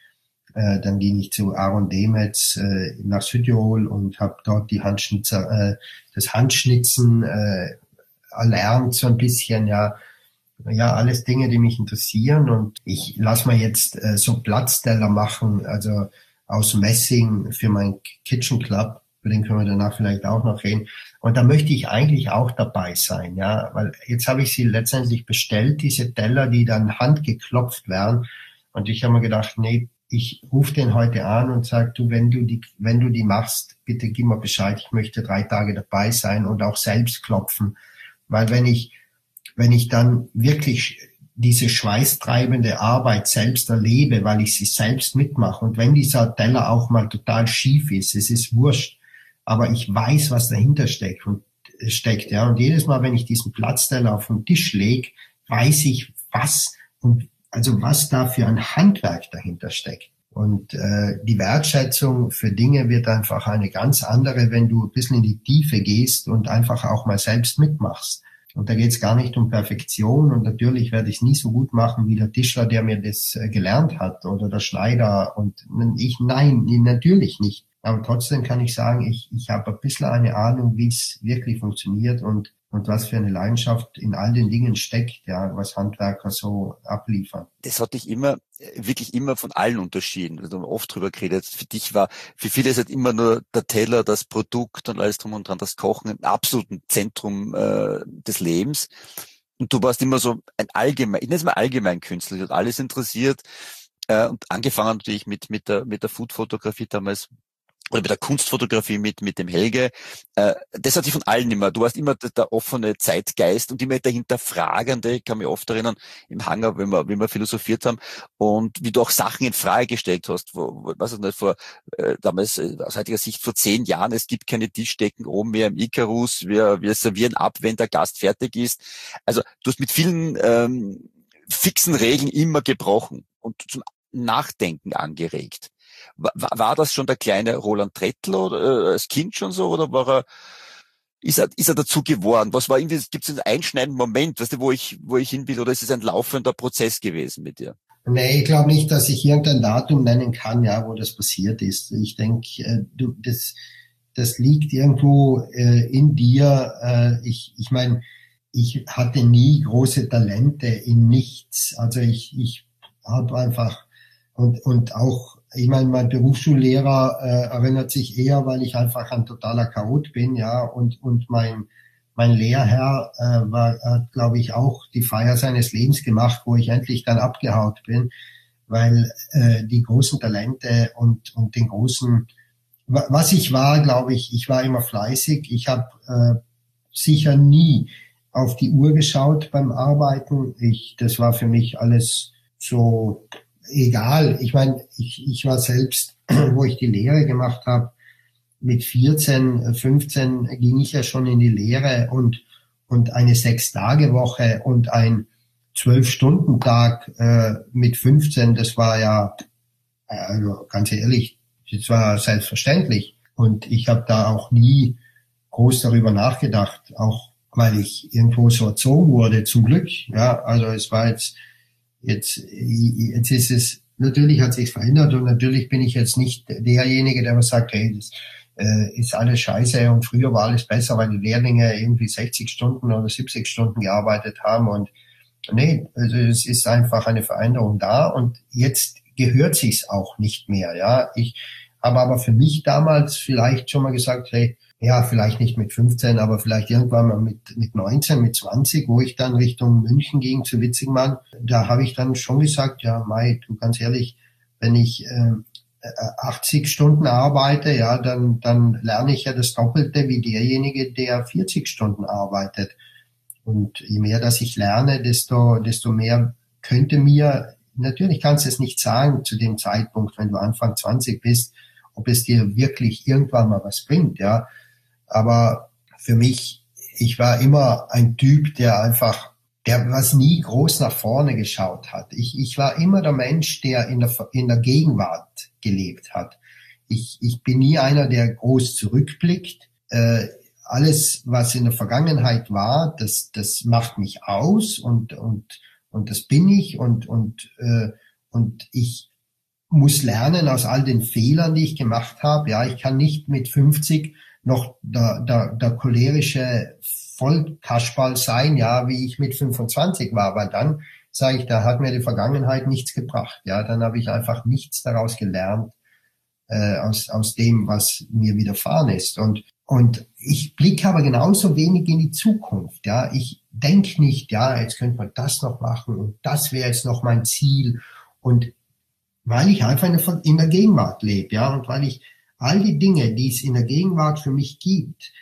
Äh, dann ging ich zu Aaron Demetz äh, nach Südtirol und habe dort die Handschnitzer, äh, das Handschnitzen äh, erlernt so ein bisschen, ja. Ja, alles Dinge, die mich interessieren, und ich lass mal jetzt äh, so Platzteller machen, also aus Messing für mein Kitchen Club, über den können wir danach vielleicht auch noch reden. Und da möchte ich eigentlich auch dabei sein, ja, weil jetzt habe ich sie letztendlich bestellt, diese Teller, die dann handgeklopft werden, und ich habe mir gedacht, nee, ich rufe den heute an und sag, du, wenn du die, wenn du die machst, bitte gib mir Bescheid, ich möchte drei Tage dabei sein und auch selbst klopfen, weil wenn ich wenn ich dann wirklich diese schweißtreibende Arbeit selbst erlebe, weil ich sie selbst mitmache, und wenn dieser Teller auch mal total schief ist, es ist wurscht, aber ich weiß, was dahinter steckt und steckt, ja, und jedes Mal, wenn ich diesen Platzteller auf den Tisch lege, weiß ich, was und also was da für ein Handwerk dahinter steckt. Und äh, die Wertschätzung für Dinge wird einfach eine ganz andere, wenn du ein bisschen in die Tiefe gehst und einfach auch mal selbst mitmachst. Und da geht es gar nicht um Perfektion, und natürlich werde ich es nie so gut machen wie der Tischler, der mir das äh, gelernt hat, oder der Schneider, und ich, nein, natürlich nicht. Aber trotzdem kann ich sagen, ich, ich habe ein bisschen eine Ahnung, wie es wirklich funktioniert und, und was für eine Leidenschaft in all den Dingen steckt, ja, was Handwerker so abliefern. Das hat dich immer, wirklich immer von allen unterschieden. Wir haben oft drüber geredet. Für dich war, für viele ist halt immer nur der Teller, das Produkt und alles drum und dran, das Kochen im absoluten Zentrum äh, des Lebens. Und du warst immer so ein allgemein, ich nenne es mal allgemein Künstler, dich hat alles interessiert. Äh, und angefangen natürlich mit, mit der, mit der Food-Fotografie damals, oder mit der Kunstfotografie mit mit dem Helge, äh, das hat sich von allen immer, du warst immer der, der offene Zeitgeist und immer der Hinterfragende, ich kann mich oft erinnern, im Hangar, wenn wir, wenn wir philosophiert haben, und wie du auch Sachen in Frage gestellt hast, wo, wo was ist nicht, vor, äh, damals, äh, aus heutiger Sicht vor zehn Jahren, es gibt keine Tischdecken oben mehr im Icarus, wir, wir servieren ab, wenn der Gast fertig ist. Also, du hast mit vielen, ähm, fixen Regeln immer gebrochen und zum Nachdenken angeregt. War, war das schon der kleine Roland Trettl oder äh, als Kind schon so, oder war er, ist er, ist er dazu geworden? Was war irgendwie, gibt es einen einschneidenden Moment, weißt du, wo ich, wo ich hin will, oder ist es ein laufender Prozess gewesen mit dir? Nee, ich glaube nicht, dass ich irgendein Datum nennen kann, ja, wo das passiert ist. Ich denke, äh, du, das, das liegt irgendwo äh, in dir. Äh, ich, ich meine, ich hatte nie große Talente in nichts. Also ich, ich habe einfach und und auch, ich meine, mein Berufsschullehrer äh, erinnert sich eher, weil ich einfach ein totaler Chaot bin, ja, und und mein mein Lehrherr äh, war, hat, glaube ich, auch die Feier seines Lebens gemacht, wo ich endlich dann abgehaut bin, weil äh, die großen Talente und und den großen, was ich war, glaube ich, ich war immer fleißig. Ich habe äh, sicher nie auf die Uhr geschaut beim Arbeiten. Ich, das war für mich alles so egal. Ich meine, ich, ich war selbst, wo ich die Lehre gemacht habe, mit vierzehn, fünfzehn ging ich ja schon in die Lehre, und und eine Sechs-Tage-Woche und ein Zwölf-Stunden-Tag äh, mit fünfzehn, das war ja, also ganz ehrlich, das war selbstverständlich. Und ich habe da auch nie groß darüber nachgedacht, auch weil ich irgendwo so erzogen wurde, zum Glück. Ja, also es war jetzt Jetzt, jetzt ist es, natürlich hat sich's verändert, und natürlich bin ich jetzt nicht derjenige, der sagt, hey, das äh, ist alles scheiße und früher war alles besser, weil die Lehrlinge irgendwie sechzig Stunden oder siebzig Stunden gearbeitet haben, und nee, also es ist einfach eine Veränderung da, und jetzt gehört sich's auch nicht mehr, ja. Ich habe aber für mich damals vielleicht schon mal gesagt, hey, ja, vielleicht nicht mit fünfzehn, aber vielleicht irgendwann mal mit, mit neunzehn, mit zwanzig, wo ich dann Richtung München ging, zu Witzigmann, da habe ich dann schon gesagt, ja, Mai, du, ganz ehrlich, wenn ich äh, achtzig Stunden arbeite, ja, dann, dann lerne ich ja das Doppelte wie derjenige, der vierzig Stunden arbeitet. Und je mehr, dass ich lerne, desto, desto mehr könnte mir, natürlich kannst du es nicht sagen zu dem Zeitpunkt, wenn du Anfang zwanzig bist, ob es dir wirklich irgendwann mal was bringt, ja. Aber für mich, ich war immer ein Typ, der einfach, der was nie groß nach vorne geschaut hat. Ich, ich war immer der Mensch, der in der, in der Gegenwart gelebt hat. Ich, ich bin nie einer, der groß zurückblickt. Äh, alles, was in der Vergangenheit war, das, das macht mich aus und, und, und das bin ich und, und, äh, und ich muss lernen aus all den Fehlern, die ich gemacht habe. Ja, ich kann nicht mit fünfzig noch der, der, der cholerische Vollkasperl sein, ja, wie ich mit fünfundzwanzig war, weil dann sage ich, da hat mir die Vergangenheit nichts gebracht. Ja, dann habe ich einfach nichts daraus gelernt äh, aus aus dem, was mir widerfahren ist. Und und ich blicke aber genauso wenig in die Zukunft. Ja, ich denke nicht, ja, jetzt könnte man das noch machen und das wäre jetzt noch mein Ziel. Und weil ich einfach in der, in der Gegenwart lebe, ja, und weil ich all die Dinge, die es in der Gegenwart für mich gibt,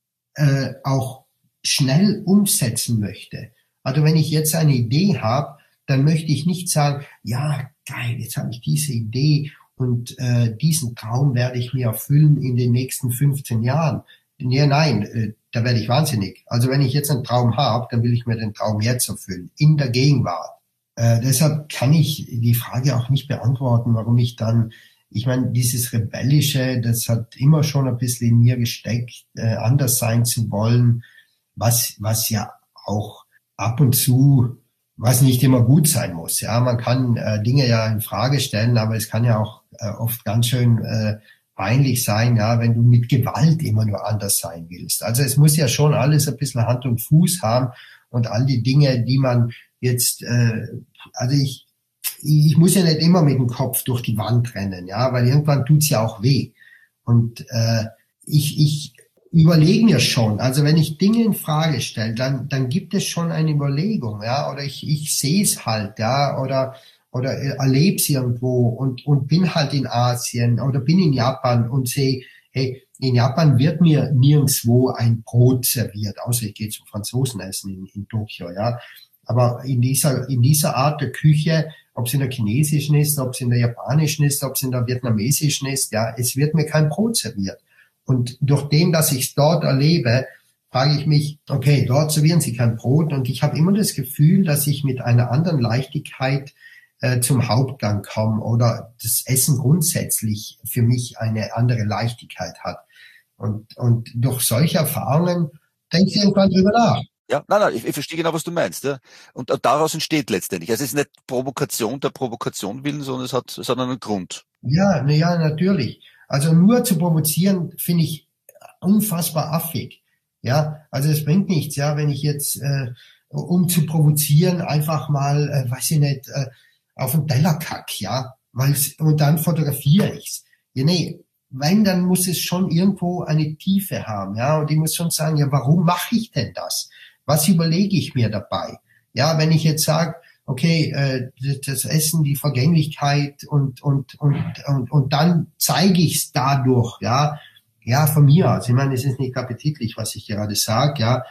äh, auch schnell umsetzen möchte. Also wenn ich jetzt eine Idee habe, dann möchte ich nicht sagen, ja, geil, jetzt habe ich diese Idee und äh, diesen Traum werde ich mir erfüllen in den nächsten fünfzehn Jahren. Ja, nein, äh, da werde ich wahnsinnig. Also wenn ich jetzt einen Traum habe, dann will ich mir den Traum jetzt erfüllen, in der Gegenwart. Äh, deshalb kann ich die Frage auch nicht beantworten, warum ich dann, ich meine, dieses Rebellische, das hat immer schon ein bisschen in mir gesteckt, äh, anders sein zu wollen, was was ja auch ab und zu, was nicht immer gut sein muss. Ja, man kann äh, Dinge ja in Frage stellen, aber es kann ja auch äh, oft ganz schön äh, peinlich sein, ja, wenn du mit Gewalt immer nur anders sein willst. Also es muss ja schon alles ein bisschen Hand und Fuß haben und all die Dinge, die man jetzt, äh, also ich ich muss ja nicht immer mit dem Kopf durch die Wand rennen, ja, weil irgendwann tut's ja auch weh. Und äh, ich ich überlege mir schon, also wenn ich Dinge in Frage stelle, dann dann gibt es schon eine Überlegung, ja, oder ich ich sehe es halt, ja, oder oder erlebe es irgendwo und und bin halt in Asien oder bin in Japan und sehe, hey, in Japan wird mir nirgendwo ein Brot serviert, außer ich gehe zum Franzosenessen in, in Tokio, ja. Aber in dieser in dieser Art der Küche, ob es in der chinesischen ist, ob es in der japanischen ist, ob es in der vietnamesischen ist, ja, es wird mir kein Brot serviert. Und durch den, dass ich es dort erlebe, frage ich mich, okay, dort servieren sie kein Brot. Und ich habe immer das Gefühl, dass ich mit einer anderen Leichtigkeit äh, zum Hauptgang komme oder das Essen grundsätzlich für mich eine andere Leichtigkeit hat. Und, und durch solche Erfahrungen denke ich irgendwann drüber nach. Ja, nein, nein, ich, ich verstehe genau, was du meinst. Ja. Und, und daraus entsteht letztendlich. Also es ist nicht Provokation der Provokation willen, sondern es hat, es hat einen Grund. Ja, na ja, natürlich. Also nur zu provozieren finde ich unfassbar affig. Ja, also es bringt nichts, ja, wenn ich jetzt, äh, um zu provozieren, einfach mal, äh, weiß ich nicht, äh, auf den Teller kack, ja, weil's, und dann fotografiere ich's. Ja, nee, wenn, dann muss es schon irgendwo eine Tiefe haben, ja, und ich muss schon sagen, ja, warum mache ich denn das? Was überlege ich mir dabei? Ja, wenn ich jetzt sage, okay, äh, das Essen, die Vergänglichkeit und und und und, und dann zeige ich es dadurch, ja, ja, von mir aus. Ich meine, es ist nicht appetitlich, was ich gerade sage, ja,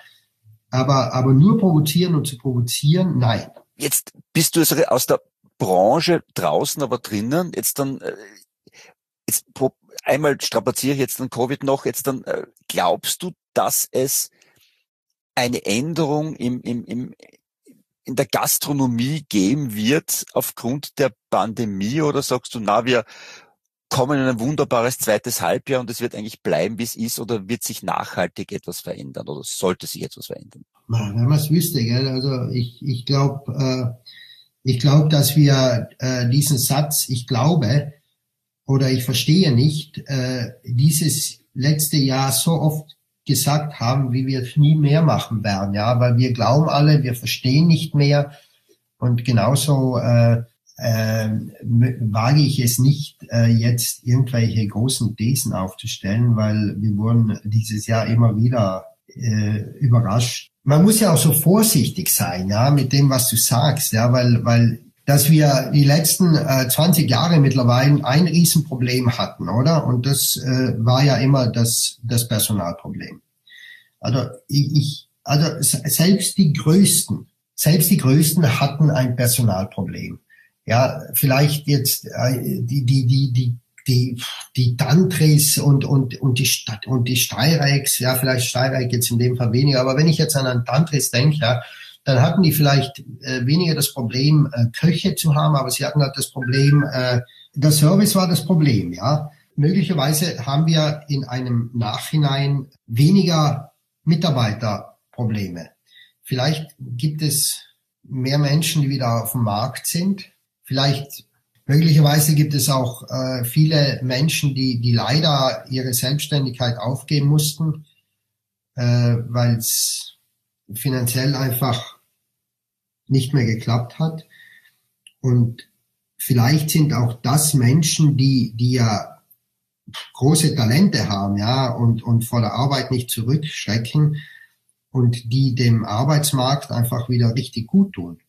aber aber nur provozieren und zu provozieren, nein. Jetzt bist du also aus der Branche draußen, aber drinnen. Jetzt dann äh, jetzt einmal strapaziere ich jetzt dann Covid noch. Jetzt dann äh, glaubst du, dass es eine Änderung im, im, im, in der Gastronomie geben wird aufgrund der Pandemie, oder sagst du, na, wir kommen in ein wunderbares zweites Halbjahr und es wird eigentlich bleiben, wie es ist, oder wird sich nachhaltig etwas verändern oder sollte sich etwas verändern? Wenn man es wüsste, gell? Also ich, ich glaube, äh, ich glaube, dass wir äh, diesen Satz, ich glaube oder ich verstehe nicht, äh, dieses letzte Jahr so oft gesagt haben, wie wir es nie mehr machen werden, ja, weil wir glauben alle, wir verstehen nicht mehr und genauso äh, äh, wage ich es nicht, äh, jetzt irgendwelche großen Thesen aufzustellen, weil wir wurden dieses Jahr immer wieder äh, überrascht. Man muss ja auch so vorsichtig sein, ja, mit dem, was du sagst, ja, weil, weil, dass wir die letzten äh, zwanzig Jahre mittlerweile ein Riesenproblem hatten, oder? Und das äh, war ja immer das, das Personalproblem. Also ich, ich also selbst die Größten, selbst die Größten hatten ein Personalproblem. Ja, vielleicht jetzt äh, die die die die die die Tantris und und und die Stadt und die Steirex, ja, vielleicht Steirex jetzt in dem Fall weniger, aber wenn ich jetzt an einen Tantris denke, ja, dann hatten die vielleicht äh, weniger das Problem, äh, Köche zu haben, aber sie hatten halt das Problem, äh, der Service war das Problem, ja. Möglicherweise haben wir in einem Nachhinein weniger Mitarbeiterprobleme. Vielleicht gibt es mehr Menschen, die wieder auf dem Markt sind. Vielleicht, möglicherweise gibt es auch äh, viele Menschen, die, die leider ihre Selbstständigkeit aufgeben mussten, äh, weil es finanziell einfach nicht mehr geklappt hat. Und vielleicht sind auch das Menschen, die, die ja große Talente haben, ja, und, und vor der Arbeit nicht zurückschrecken und die dem Arbeitsmarkt einfach wieder richtig gut tun.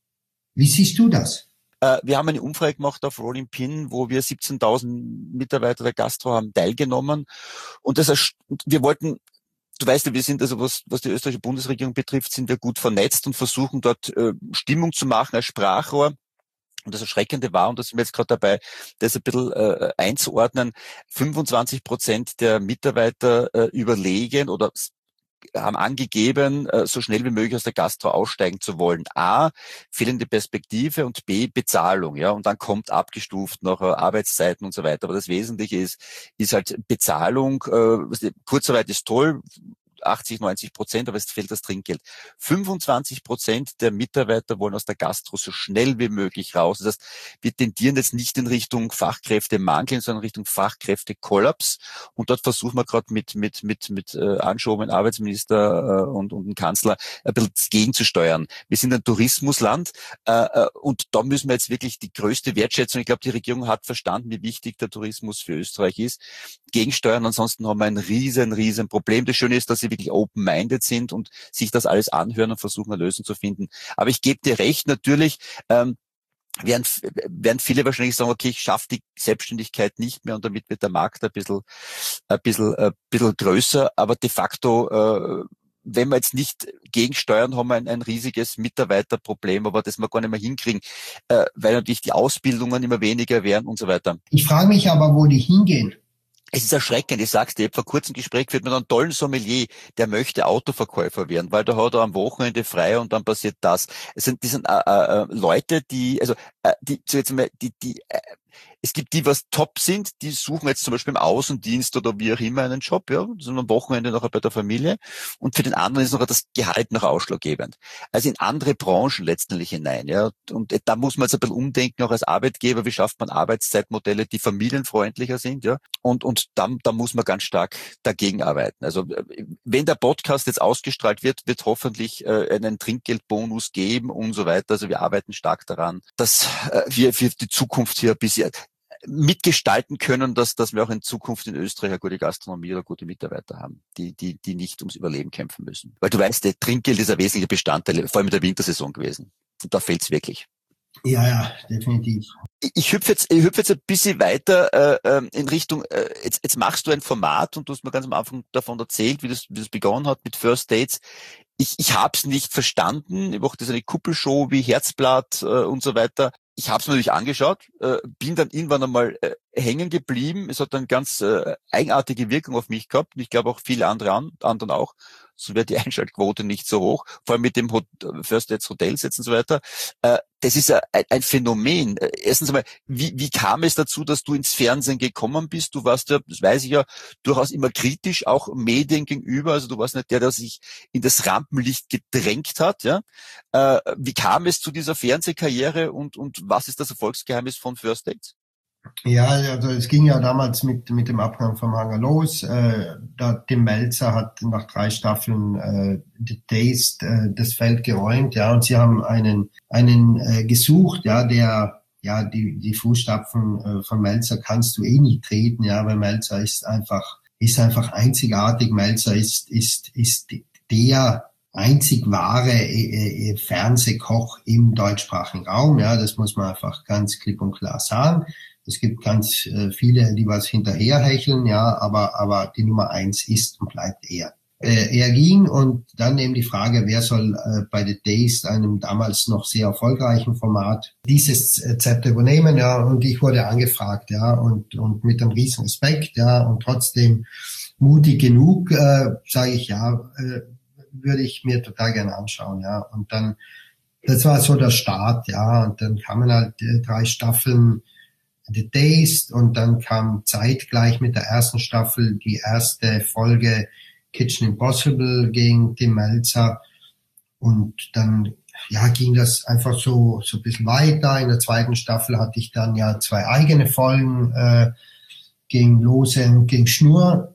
Wie siehst du das? Wir haben eine Umfrage gemacht auf Rolling Pin, wo wir siebzehntausend Mitarbeiter der Gastro haben teilgenommen. Und das, wir wollten, du weißt ja, wir sind also, was, was die österreichische Bundesregierung betrifft, sind wir gut vernetzt und versuchen dort äh, Stimmung zu machen als Sprachrohr. Und das Erschreckende war, und da sind wir jetzt gerade dabei, das ein bisschen äh, einzuordnen, fünfundzwanzig Prozent der Mitarbeiter äh, überlegen oder haben angegeben, so schnell wie möglich aus der Gastro aussteigen zu wollen. A, fehlende Perspektive und B, Bezahlung, ja, und dann kommt abgestuft noch Arbeitszeiten und so weiter. Aber das Wesentliche ist, ist halt Bezahlung. Äh, Kurzarbeit ist toll, achtzig, neunzig Prozent, aber es fehlt das Trinkgeld. fünfundzwanzig Prozent der Mitarbeiter wollen aus der Gastro so schnell wie möglich raus. Das heißt, wir tendieren jetzt nicht in Richtung Fachkräftemangel, sondern Richtung Fachkräftekollaps. Und dort versuchen wir gerade mit mit mit mit äh, anschobenen Arbeitsminister äh, und und dem Kanzler ein bisschen gegenzusteuern. Wir sind ein Tourismusland äh, und da müssen wir jetzt wirklich die größte Wertschätzung, ich glaube, die Regierung hat verstanden, wie wichtig der Tourismus für Österreich ist, gegensteuern. Ansonsten haben wir ein riesen, riesen Problem. Das Schöne ist, dass sie wirklich open-minded sind und sich das alles anhören und versuchen, eine Lösung zu finden. Aber ich gebe dir recht, natürlich ähm, werden, werden viele wahrscheinlich sagen, okay, ich schaffe die Selbstständigkeit nicht mehr und damit wird der Markt ein bisschen, ein bisschen, ein bisschen größer. Aber de facto, äh, wenn wir jetzt nicht gegensteuern, haben wir ein, ein riesiges Mitarbeiterproblem, aber das wir gar nicht mehr hinkriegen, äh, weil natürlich die Ausbildungen immer weniger werden und so weiter. Ich frage mich aber, wo die hingehen. Es ist erschreckend, ich sag's dir, vor kurzem Gespräch führt mit einem tollen Sommelier, der möchte Autoverkäufer werden, weil da hat er am Wochenende frei und dann passiert das. Es sind, das sind äh, äh, Leute, die, also äh, die, so jetzt mal, die, die, äh, es gibt die, was top sind, die suchen jetzt zum Beispiel im Außendienst oder wie auch immer einen Job, ja, sind am Wochenende noch bei der Familie. Und für den anderen ist noch das Gehalt noch ausschlaggebend. Also in andere Branchen letztendlich hinein, ja. Und da muss man jetzt ein bisschen umdenken, auch als Arbeitgeber, wie schafft man Arbeitszeitmodelle, die familienfreundlicher sind, ja. Und, und da, da muss man ganz stark dagegen arbeiten. Also, wenn der Podcast jetzt ausgestrahlt wird, wird hoffentlich äh, einen Trinkgeldbonus geben und so weiter. Also wir arbeiten stark daran, dass äh, wir für die Zukunft hier ein bisschen mitgestalten können, dass, dass wir auch in Zukunft in Österreich eine gute Gastronomie oder gute Mitarbeiter haben, die, die, die nicht ums Überleben kämpfen müssen. Weil du weißt, der Trinkgeld ist ein wesentlicher Bestandteil, vor allem in der Wintersaison gewesen. Und da fehlt's wirklich. Ja, ja, definitiv. Ich, ich hüpfe jetzt, ich hüpfe jetzt ein bisschen weiter äh, in Richtung, äh, jetzt, jetzt machst du ein Format und du hast mir ganz am Anfang davon erzählt, wie das, wie das begonnen hat mit First Dates. Ich, ich habe es nicht verstanden. Ich mache das eine Kuppelshow wie Herzblatt äh, und so weiter. Ich habe es mir natürlich angeschaut, äh, bin dann irgendwann einmal äh, hängen geblieben. Es hat eine ganz äh, eigenartige Wirkung auf mich gehabt und ich glaube auch viele andere an, anderen auch. So wäre die Einschaltquote nicht so hoch, vor allem mit dem Hot- First Dates Hotelsets und so weiter. Äh, das ist ein, ein Phänomen. Erstens einmal, wie, wie kam es dazu, dass du ins Fernsehen gekommen bist? Du warst ja, das weiß ich ja, durchaus immer kritisch, auch Medien gegenüber. Also du warst nicht der, der sich in das Rampenlicht gedrängt hat. Ja, äh, wie kam es zu dieser Fernsehkarriere und und was ist das Erfolgsgeheimnis von First Dates? Ja, also es ging ja damals mit mit dem Abgang vom Hangar los. Äh, da Tim Melzer hat nach drei Staffeln äh, The Taste äh, das Feld geräumt, ja, und sie haben einen einen äh, gesucht, ja, der ja, die, die Fußstapfen äh, von Meltzer kannst du eh nicht treten, ja, weil Meltzer ist einfach, ist einfach einzigartig. Meltzer ist, ist, ist der einzig wahre äh, Fernsehkoch im deutschsprachigen Raum, ja, das muss man einfach ganz klipp und klar sagen. Es gibt ganz äh, viele, die was hinterherhecheln, ja, aber, aber die Nummer eins ist und bleibt er. Äh, er ging und dann eben die Frage, wer soll äh, bei The Taste, einem damals noch sehr erfolgreichen Format, dieses äh, Zepter übernehmen, ja, und ich wurde angefragt, ja, und, und mit einem riesen Respekt, ja, und trotzdem mutig genug, äh, sage ich, ja, äh, würde ich mir total gerne anschauen, ja, und dann, das war so der Start, ja, und dann kamen halt äh, drei Staffeln The Taste und dann kam zeitgleich mit der ersten Staffel die erste Folge Kitchen Impossible gegen Tim Meltzer und dann ja ging das einfach so so ein bisschen weiter. In der zweiten Staffel hatte ich dann ja zwei eigene Folgen äh, gegen Lose und gegen Schnur.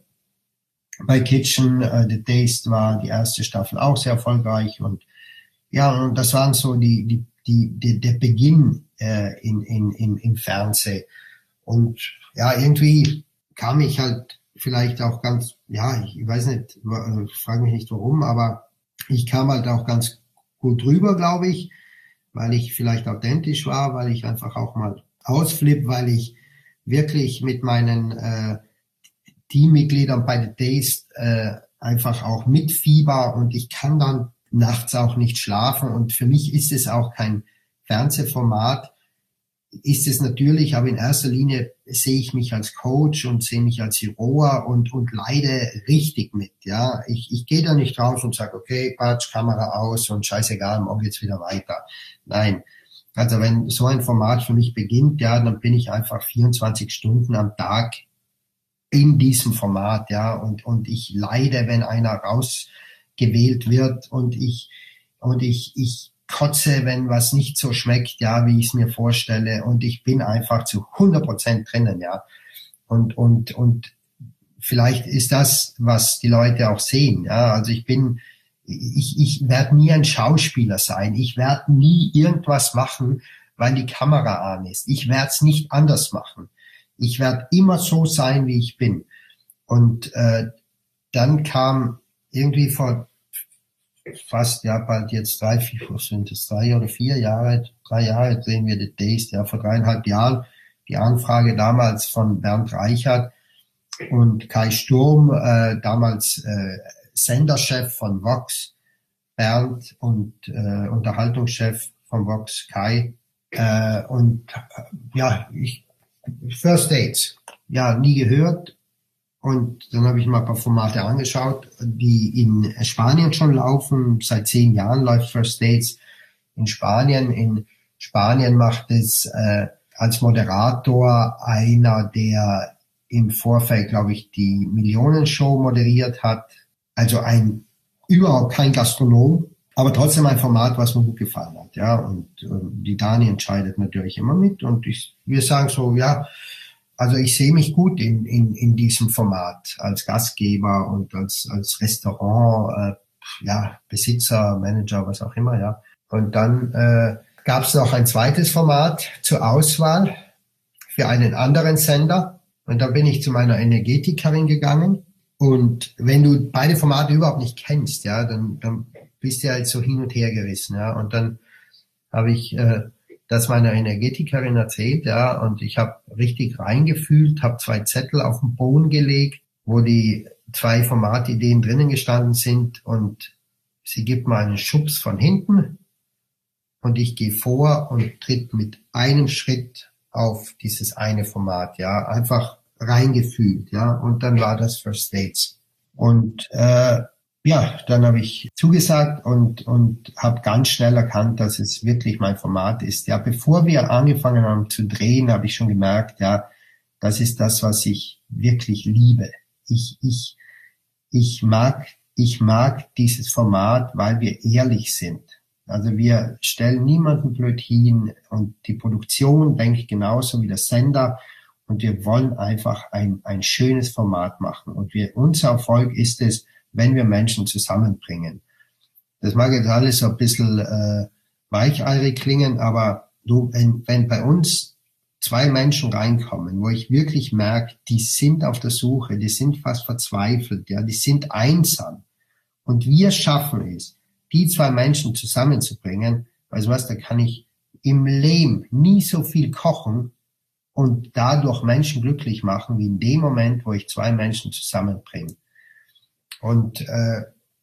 Bei Kitchen äh, The Taste war die erste Staffel auch sehr erfolgreich und ja, und das waren so die die die, die der Beginn äh, in in im, im Fernsehen und ja irgendwie kam ich halt vielleicht auch ganz, ja, ich weiß nicht, ich frage mich nicht warum, aber ich kam halt auch ganz gut rüber, glaube ich, weil ich vielleicht authentisch war, weil ich einfach auch mal ausflipp, weil ich wirklich mit meinen äh, Teammitgliedern bei The Taste äh, einfach auch mitfieber und ich kann dann nachts auch nicht schlafen und für mich ist es auch kein Fernsehformat, ist es natürlich, aber in erster Linie sehe ich mich als Coach und sehe mich als Heroer und, und leide richtig mit, ja. Ich, ich gehe da nicht raus und sage, okay, Patsch, Kamera aus und scheißegal, morgen geht's wieder weiter. Nein. Also wenn so ein Format für mich beginnt, ja, dann bin ich einfach vierundzwanzig Stunden am Tag in diesem Format, ja, und, und ich leide, wenn einer rausgewählt wird und ich, und ich, ich, kotze, wenn was nicht so schmeckt, ja, wie ich es mir vorstelle und ich bin einfach zu hundert Prozent drinnen, ja. Und, und, und vielleicht ist das, was die Leute auch sehen, ja. Also ich bin, ich, ich werde nie ein Schauspieler sein. Ich werde nie irgendwas machen, weil die Kamera an ist. Ich werde es nicht anders machen. Ich werde immer so sein, wie ich bin. Und äh, dann kam irgendwie vor fast, ja, bald jetzt drei, vier, sind es drei oder vier Jahre, drei Jahre drehen wir The Taste, ja, vor dreieinhalb Jahren, die Anfrage damals von Bernd Reichert und Kai Sturm, äh, damals äh, Senderchef von Vox, Bernd und äh, Unterhaltungschef von Vox, Kai, äh, und äh, ja, ich, First Dates, ja, nie gehört. Und dann habe ich mal ein paar Formate angeschaut, die in Spanien schon laufen. Seit zehn Jahren läuft First Dates in Spanien. In Spanien macht es äh, als Moderator einer, der im Vorfeld, glaube ich, die Millionenshow moderiert hat. Also ein überhaupt kein Gastronom, aber trotzdem ein Format, was mir gut gefallen hat. Ja, und äh, die Dani entscheidet natürlich immer mit. Und ich, wir sagen so, ja, also ich sehe mich gut in, in, in diesem Format als Gastgeber und als, als Restaurant, äh, ja, Besitzer, Manager, was auch immer, ja. Und dann äh, gab es noch ein zweites Format zur Auswahl für einen anderen Sender. Und da bin ich zu meiner Energetikerin gegangen. Und wenn du beide Formate überhaupt nicht kennst, ja, dann, dann bist du halt so hin und her gerissen, ja. Und dann habe ich äh, das meiner Energetikerin erzählt, ja, und ich habe richtig reingefühlt, habe zwei Zettel auf den Boden gelegt, wo die zwei Formatideen drinnen gestanden sind und sie gibt mir einen Schubs von hinten und ich gehe vor und tritt mit einem Schritt auf dieses eine Format, ja, einfach reingefühlt, ja, und dann war das First Dates. Und äh, ja, dann habe ich zugesagt und und habe ganz schnell erkannt, dass es wirklich mein Format ist. Ja, bevor wir angefangen haben zu drehen, habe ich schon gemerkt, ja, das ist das, was ich wirklich liebe. Ich ich ich mag ich mag dieses Format, weil wir ehrlich sind. Also wir stellen niemanden blöd hin und die Produktion denkt genauso wie der Sender und wir wollen einfach ein ein schönes Format machen und wir unser Erfolg ist es, wenn wir Menschen zusammenbringen. Das mag jetzt alles so ein bisschen äh, weicheirig klingen, aber du, wenn, wenn bei uns zwei Menschen reinkommen, wo ich wirklich merke, die sind auf der Suche, die sind fast verzweifelt, ja, die sind einsam. Und wir schaffen es, die zwei Menschen zusammenzubringen, weißt du was, da kann ich im Leben nie so viel kochen und dadurch Menschen glücklich machen, wie in dem Moment, wo ich zwei Menschen zusammenbringe. Und äh,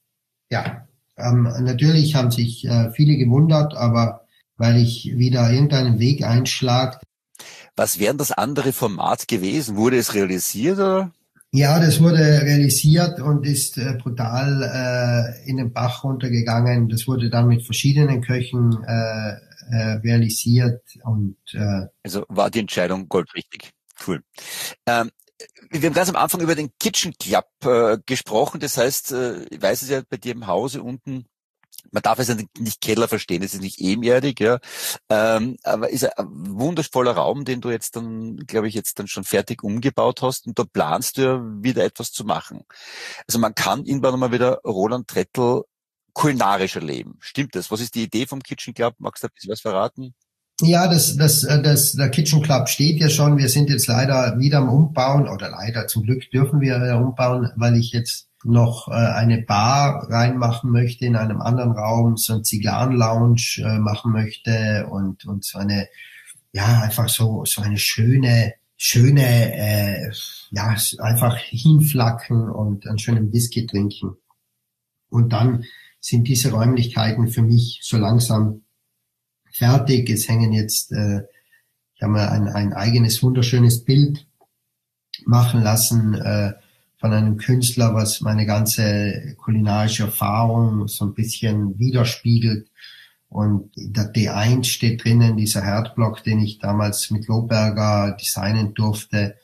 ja, ähm, natürlich haben sich äh, viele gewundert, aber weil ich wieder irgendeinen Weg einschlage. Was wäre das andere Format gewesen? Wurde es realisiert, oder? Ja, das wurde realisiert und ist äh, brutal äh, in den Bach runtergegangen. Das wurde dann mit verschiedenen Köchen äh, äh, realisiert und äh, also war die Entscheidung goldrichtig. Cool. Ähm, wir haben ganz am Anfang über den Kitchen Club äh, gesprochen. Das heißt, äh, ich weiß es ja bei dir im Hause unten. Man darf es ja nicht Keller verstehen, es ist nicht ebenerdig, ja. Ähm, aber ist ein wundervoller Raum, den du jetzt dann, glaube ich, jetzt dann schon fertig umgebaut hast und da planst du ja wieder etwas zu machen. Also man kann irgendwann mal wieder Roland Trettl kulinarisch erleben. Stimmt das? Was ist die Idee vom Kitchen Club? Magst du ein bisschen was verraten? Ja, das, das, das, der Kitchen Club steht ja schon. Wir sind jetzt leider wieder am Umbauen oder leider zum Glück dürfen wir wieder umbauen, weil ich jetzt noch äh, eine Bar reinmachen möchte in einem anderen Raum, so ein Zigarren-Lounge äh, machen möchte und und so eine, ja, einfach so so eine schöne, schöne, äh, ja, einfach hinflacken und einen schönen Whisky trinken. Und dann sind diese Räumlichkeiten für mich so langsam fertig. Es hängen jetzt, äh, ich habe mir ein, ein eigenes wunderschönes Bild machen lassen, äh, von einem Künstler, was meine ganze kulinarische Erfahrung so ein bisschen widerspiegelt. Und der D eins steht drinnen, dieser Herdblock, den ich damals mit Lohberger designen durfte.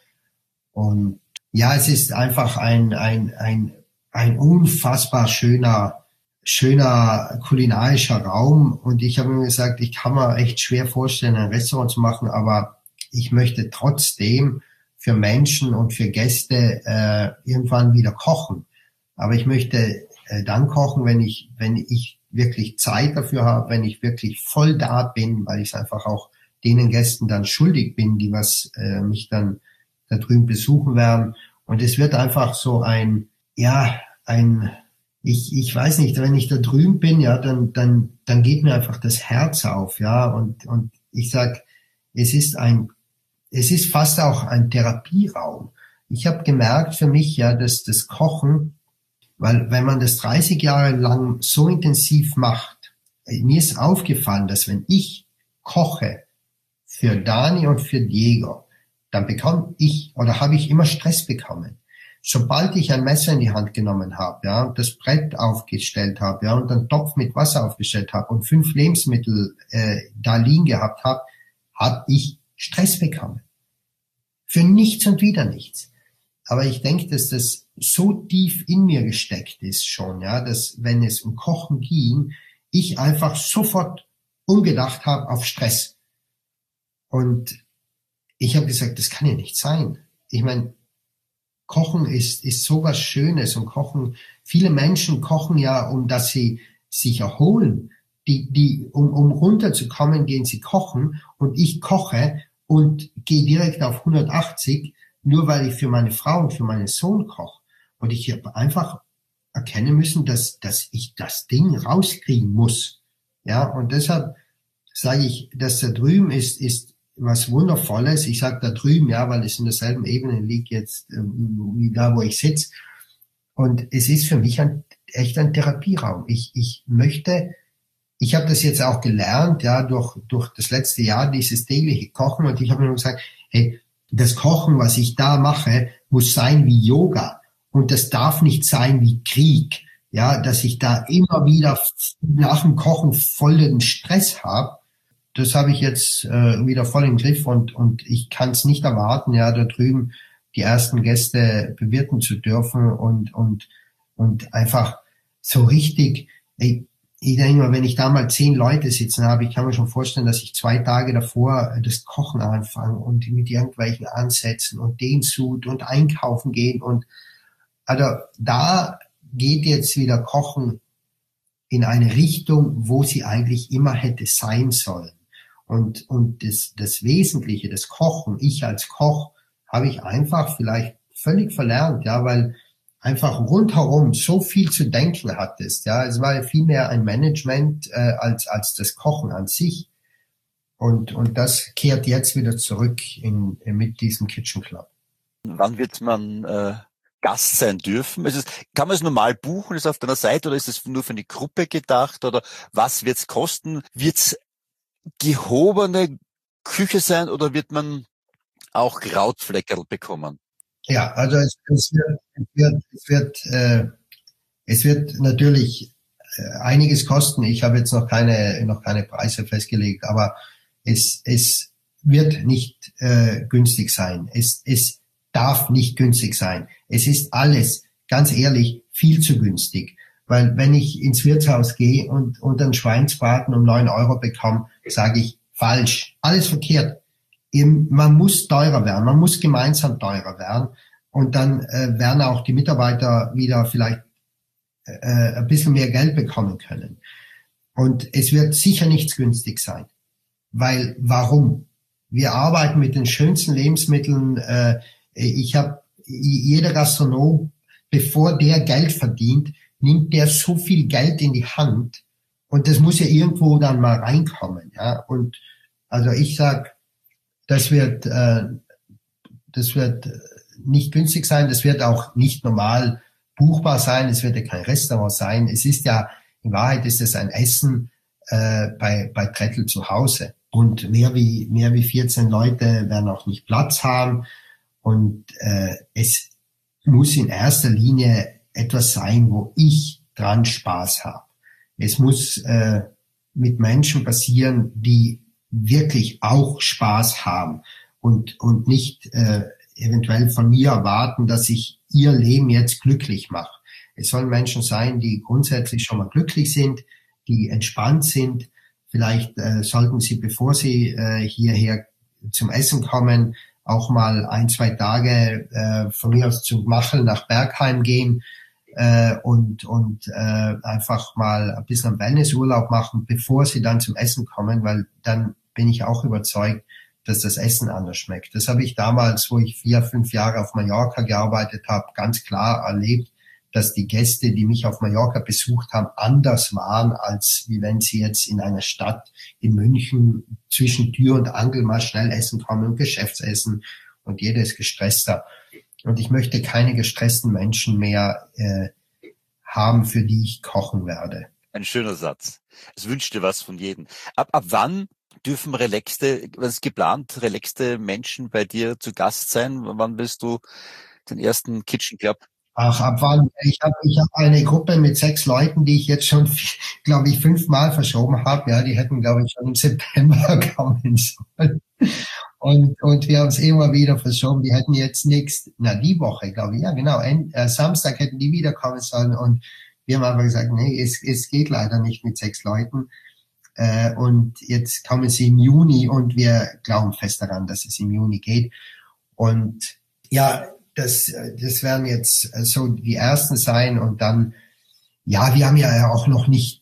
Und ja, es ist einfach ein, ein, ein, ein unfassbar schöner, schöner kulinarischer Raum. Und ich habe mir gesagt, ich kann mir echt schwer vorstellen, ein Restaurant zu machen, aber ich möchte trotzdem für Menschen und für Gäste äh, irgendwann wieder kochen. Aber ich möchte äh, dann kochen, wenn ich wenn ich wirklich Zeit dafür habe, wenn ich wirklich voll da bin, weil ich es einfach auch denen Gästen dann schuldig bin, die was äh, mich dann da drüben besuchen werden. Und es wird einfach so ein, ja, ein, ich ich weiß nicht, wenn ich da drüben bin, ja, dann dann dann geht mir einfach das Herz auf, ja. Und und ich sag, es ist ein Es ist fast auch ein Therapieraum. Ich habe gemerkt für mich ja, dass das Kochen, weil wenn man das dreißig Jahre lang so intensiv macht, mir ist aufgefallen, dass wenn ich koche für Dani und für Diego, dann bekomme ich oder habe ich immer Stress bekommen. Sobald ich ein Messer in die Hand genommen habe, ja, und das Brett aufgestellt habe, ja, und einen Topf mit Wasser aufgestellt habe und fünf Lebensmittel äh, da liegen gehabt habe, habe ich Stress bekommen. Für nichts und wieder nichts. Aber ich denke, dass das so tief in mir gesteckt ist schon, ja, dass wenn es um Kochen ging, ich einfach sofort umgedacht habe auf Stress. Und ich habe gesagt, das kann ja nicht sein. Ich meine, Kochen ist ist so was Schönes und Kochen, viele Menschen kochen ja, um dass sie sich erholen. Die, die, um, um runterzukommen, gehen sie kochen und ich koche und gehe direkt auf hundertachtzig, nur weil ich für meine Frau und für meinen Sohn koche. Und ich habe einfach erkennen müssen, dass, dass ich das Ding rauskriegen muss. Ja, und deshalb sage ich, dass da drüben ist, ist was Wundervolles. Ich sage da drüben, ja, weil es in derselben Ebene liegt jetzt, äh, wie da, wo ich sitze. Und es ist für mich ein, echt ein Therapieraum. Ich, ich möchte Ich habe das jetzt auch gelernt, ja, durch durch das letzte Jahr, dieses tägliche Kochen. Und ich habe mir gesagt, hey, das Kochen, was ich da mache, muss sein wie Yoga. Und das darf nicht sein wie Krieg. Ja, dass ich da immer wieder nach dem Kochen vollen Stress habe. Das habe ich jetzt äh, wieder voll im Griff. Und und ich kann es nicht erwarten, ja, da drüben die ersten Gäste bewirten zu dürfen. Und und und einfach so richtig, ey, ich denke mal, wenn ich da mal zehn Leute sitzen habe, ich kann mir schon vorstellen, dass ich zwei Tage davor das Kochen anfange und mit irgendwelchen Ansätzen und den Sud und einkaufen gehen. Und also da geht jetzt wieder Kochen in eine Richtung, wo sie eigentlich immer hätte sein sollen. Und, und das, das Wesentliche, das Kochen, ich als Koch, habe ich einfach vielleicht völlig verlernt, ja, weil einfach rundherum so viel zu denken hattest, ja. Es war ja viel mehr ein Management äh, als, als das Kochen an sich. Und, und das kehrt jetzt wieder zurück in, in mit diesem Kitchen Club. Wann wird man äh, Gast sein dürfen? Ist es, kann man es normal buchen, ist es auf deiner Seite, oder ist es nur für eine Gruppe gedacht, oder was wird es kosten? Wird es gehobene Küche sein, oder wird man auch Krautfleckerl bekommen? Ja, also es, es wird, es wird, es wird, äh, es wird natürlich äh, einiges kosten. Ich habe jetzt noch keine, noch keine Preise festgelegt, aber es, es wird nicht äh, günstig sein. Es, es darf nicht günstig sein. Es ist alles, ganz ehrlich, viel zu günstig. Weil wenn ich ins Wirtshaus gehe und, und einen Schweinsbraten um neun Euro bekomme, sage ich, falsch. Alles verkehrt. Eben, man muss teurer werden. Man muss gemeinsam teurer werden. Und dann äh, werden auch die Mitarbeiter wieder vielleicht äh, ein bisschen mehr Geld bekommen können. Und es wird sicher nichts günstig sein. Weil, warum? Wir arbeiten mit den schönsten Lebensmitteln. Äh, ich habe, jeder Gastronom, bevor der Geld verdient, nimmt der so viel Geld in die Hand. Und das muss ja irgendwo dann mal reinkommen. Ja. Und also ich sag, das wird, äh, das wird nicht günstig sein. Das wird auch nicht normal buchbar sein. Es wird ja kein Restaurant sein. Es ist ja, in Wahrheit ist es ein Essen äh, bei, bei Trettl zu Hause. Und mehr wie, mehr wie vierzehn Leute werden auch nicht Platz haben. Und äh, es muss in erster Linie etwas sein, wo ich dran Spaß habe. Es muss äh, mit Menschen passieren, die wirklich auch Spaß haben und, und nicht äh, eventuell von mir erwarten, dass ich ihr Leben jetzt glücklich mache. Es sollen Menschen sein, die grundsätzlich schon mal glücklich sind, die entspannt sind. Vielleicht äh, sollten sie, bevor sie äh, hierher zum Essen kommen, auch mal ein, zwei Tage äh, von mir aus zum Machel nach Bergheim gehen äh, und und äh, einfach mal ein bisschen Wellnessurlaub machen, bevor sie dann zum Essen kommen, weil dann bin ich auch überzeugt, dass das Essen anders schmeckt. Das habe ich damals, wo ich vier, fünf Jahre auf Mallorca gearbeitet habe, ganz klar erlebt, dass die Gäste, die mich auf Mallorca besucht haben, anders waren, als wie wenn sie jetzt in einer Stadt in München zwischen Tür und Angel mal schnell essen kommen und Geschäftsessen und jeder ist gestresster. Und ich möchte keine gestressten Menschen mehr äh, haben, für die ich kochen werde. Ein schöner Satz. Es wünscht dir was von jedem. Ab, ab wann dürfen relaxte, was ist geplant, relaxte Menschen bei dir zu Gast sein? Wann willst du den ersten Kitchen Club? Ach, ab wann? Ich habe ich hab eine Gruppe mit sechs Leuten, die ich jetzt schon, glaube ich, fünfmal verschoben habe. Ja, die hätten, glaube ich, schon im September kommen sollen. Und, und wir haben es immer wieder verschoben. Die hätten jetzt nächst, na, die Woche, glaube ich, ja, genau, end, äh, Samstag hätten die wieder kommen sollen. Und wir haben einfach gesagt, nee, es, es geht leider nicht mit sechs Leuten. Äh, und jetzt kommen sie im Juni und wir glauben fest daran, dass es im Juni geht. Und ja, Das, das werden jetzt so die ersten sein und dann, ja, wir haben ja auch noch nicht,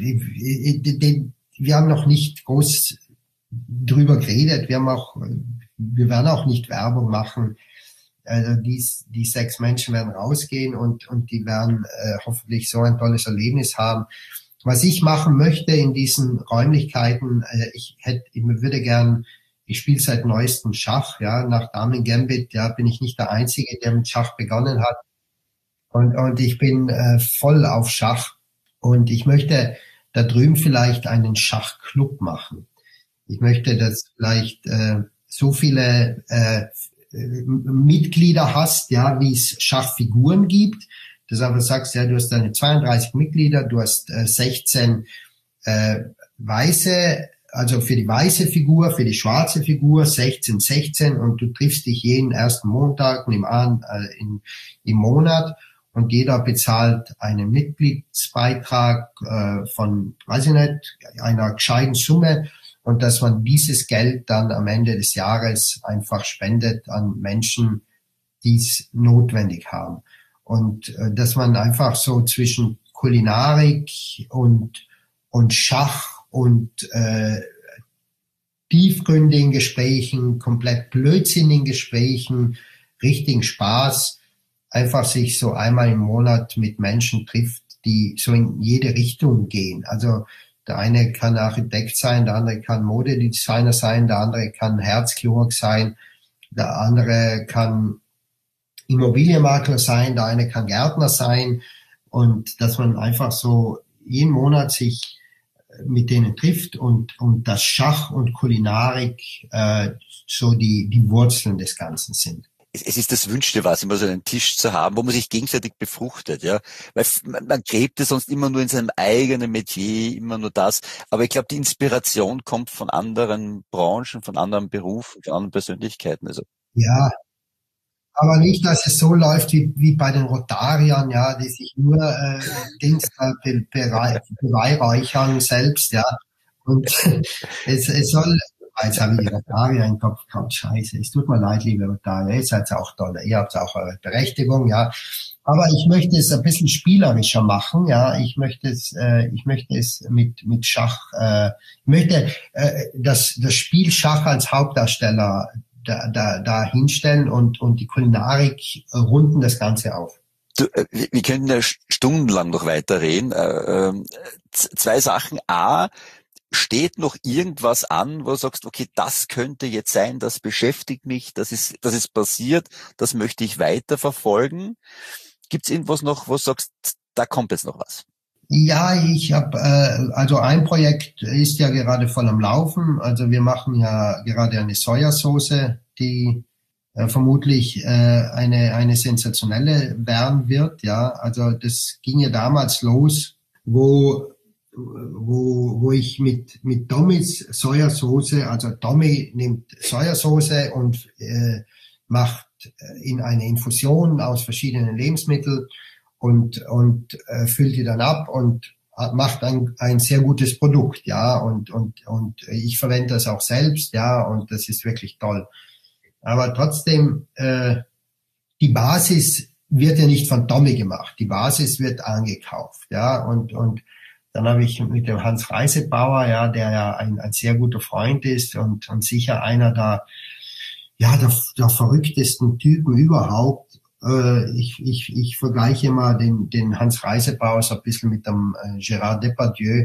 wir haben noch nicht groß drüber geredet. Wir haben auch, wir werden auch nicht Werbung machen. Also die, die sechs Menschen werden rausgehen und, und die werden äh, hoffentlich so ein tolles Erlebnis haben. Was ich machen möchte in diesen Räumlichkeiten, äh, ich hätte, ich würde gern Ich spiele seit neuestem Schach, ja, nach Damen Gambit, ja, bin ich nicht der Einzige, der mit Schach begonnen hat. Und, und ich bin äh, voll auf Schach. Und ich möchte da drüben vielleicht einen Schachclub machen. Ich möchte, dass vielleicht äh, so viele äh, Mitglieder hast, ja, wie es Schachfiguren gibt. Dass du einfach sagst, ja, du hast deine zweiunddreißig Mitglieder, du hast äh, sechzehn äh, weiße, also für die weiße Figur, für die schwarze Figur sechzehn, sechzehn und du triffst dich jeden ersten Montag im, äh, in, im Monat und jeder bezahlt einen Mitgliedsbeitrag äh, von, weiß ich nicht, einer gescheiten Summe und dass man dieses Geld dann am Ende des Jahres einfach spendet an Menschen, die es notwendig haben. Und äh, dass man einfach so zwischen Kulinarik und, und Schach und äh, tiefgründigen Gesprächen, komplett blödsinnigen Gesprächen, richtigen Spaß, einfach sich so einmal im Monat mit Menschen trifft, die so in jede Richtung gehen. Also der eine kann Architekt sein, der andere kann Modedesigner sein, der andere kann Herzchirurg sein, der andere kann Immobilienmakler sein, der eine kann Gärtner sein, und dass man einfach so jeden Monat sich mit denen trifft und und das Schach und Kulinarik äh, so die die Wurzeln des Ganzen sind. Es ist das Wünschte was, immer so einen Tisch zu haben, wo man sich gegenseitig befruchtet, ja. Weil man, man gräbt es sonst immer nur in seinem eigenen Metier, immer nur das. Aber ich glaube, die Inspiration kommt von anderen Branchen, von anderen Berufen, von anderen Persönlichkeiten. Also Ja, aber nicht, dass es so läuft wie, wie bei den Rotariern, ja, die sich nur äh, Dings äh, be, berei- beweihräuchern selbst, ja. Und es, es soll, jetzt habe ich die Rotarier im Kopf gehabt, scheiße, es tut mir leid, liebe Rotarier, ihr seid auch toll, ihr habt auch eure Berechtigung, ja. Aber ich möchte es ein bisschen spielerischer machen, ja. Ich möchte es, äh, ich möchte es mit mit Schach, äh, ich möchte äh, das das Spiel Schach als Hauptdarsteller da, da, da hinstellen, und, und die Kulinarik runden das Ganze auf. Du, äh, wir könnten ja stundenlang noch weiterreden. Äh, äh, zwei Sachen. A, steht noch irgendwas an, wo du sagst, okay, das könnte jetzt sein, das beschäftigt mich, das ist, das ist passiert, das möchte ich weiterverfolgen. Gibt es irgendwas noch, wo du sagst, da kommt jetzt noch was? Ja, ich habe, äh, also ein Projekt ist ja gerade voll am Laufen. Also wir machen ja gerade eine Sojasauce, die äh, vermutlich äh, eine eine sensationelle werden wird. Ja, also das ging ja damals los, wo wo wo ich mit mit Tommys Sojasauce, also Tommy nimmt Sojasauce und äh, macht in eine Infusion aus verschiedenen Lebensmitteln und und äh, füllt die dann ab und macht ein ein sehr gutes Produkt, ja, und und und ich verwende das auch selbst, ja, und das ist wirklich toll. Aber trotzdem, äh, die Basis wird ja nicht von Tommy gemacht, die Basis wird angekauft, ja, und und dann habe ich mit dem Hans Reisebauer, ja, der ja ein ein sehr guter Freund ist und und sicher einer der ja der, der verrücktesten Typen überhaupt. Ich, ich, ich vergleiche mal den, den Hans Reisebauer so ein bisschen mit dem äh, Gérard Depardieu.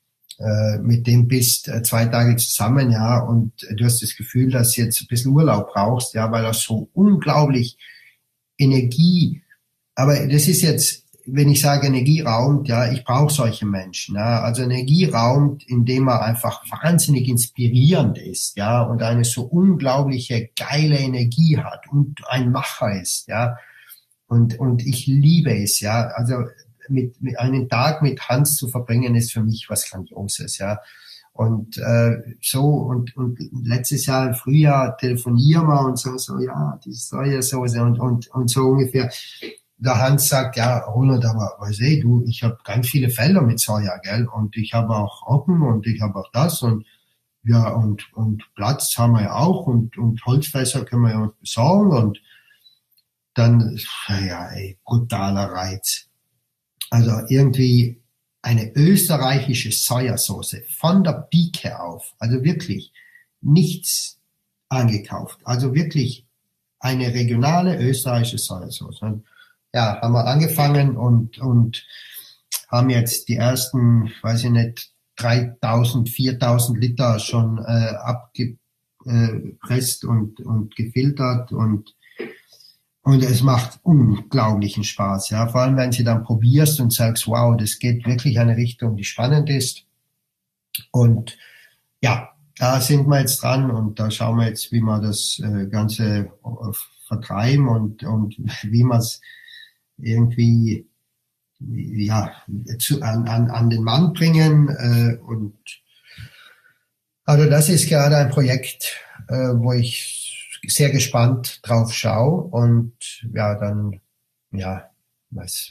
Äh, mit dem bist äh, zwei Tage zusammen, ja, und du hast das Gefühl, dass du jetzt ein bisschen Urlaub brauchst, ja, weil er so unglaublich Energie, aber das ist jetzt, wenn ich sage Energie raumt, ja, ich brauche solche Menschen, ja, also Energie raumt, indem er einfach wahnsinnig inspirierend ist, ja, und eine so unglaubliche geile Energie hat und ein Macher ist, ja, und und ich liebe es, ja, also mit, mit einen Tag mit Hans zu verbringen ist für mich was Grandioses, ja, und äh, so und und letztes Jahr im Frühjahr telefonieren wir und so so ja, die Sojasauce und und und so ungefähr. Der Hans sagt, ja, Ronald, aber weißt du, du, ich habe ganz viele Felder mit Soja, gell, und ich habe auch Roggen und ich habe auch das und ja, und und Platz haben wir ja auch und und Holzfässer können wir ja uns besorgen und dann, ja, ey, brutaler Reiz. Also irgendwie eine österreichische Sojasauce von der Pike auf, also wirklich nichts angekauft, also wirklich eine regionale österreichische Sojasauce. Und ja, haben wir angefangen und und haben jetzt die ersten, weiß ich nicht, dreitausend, viertausend Liter schon äh, abgepresst und und gefiltert und und es macht unglaublichen Spaß, ja, vor allem wenn sie dann probierst und sagst, wow, das geht wirklich eine Richtung, die spannend ist. Und ja, da sind wir jetzt dran und da schauen wir jetzt, wie wir das äh, Ganze vertreiben und und wie wir es irgendwie ja zu, an, an, an den Mann bringen äh, und also das ist gerade ein Projekt, äh, wo ich sehr gespannt drauf schaue und ja dann ja was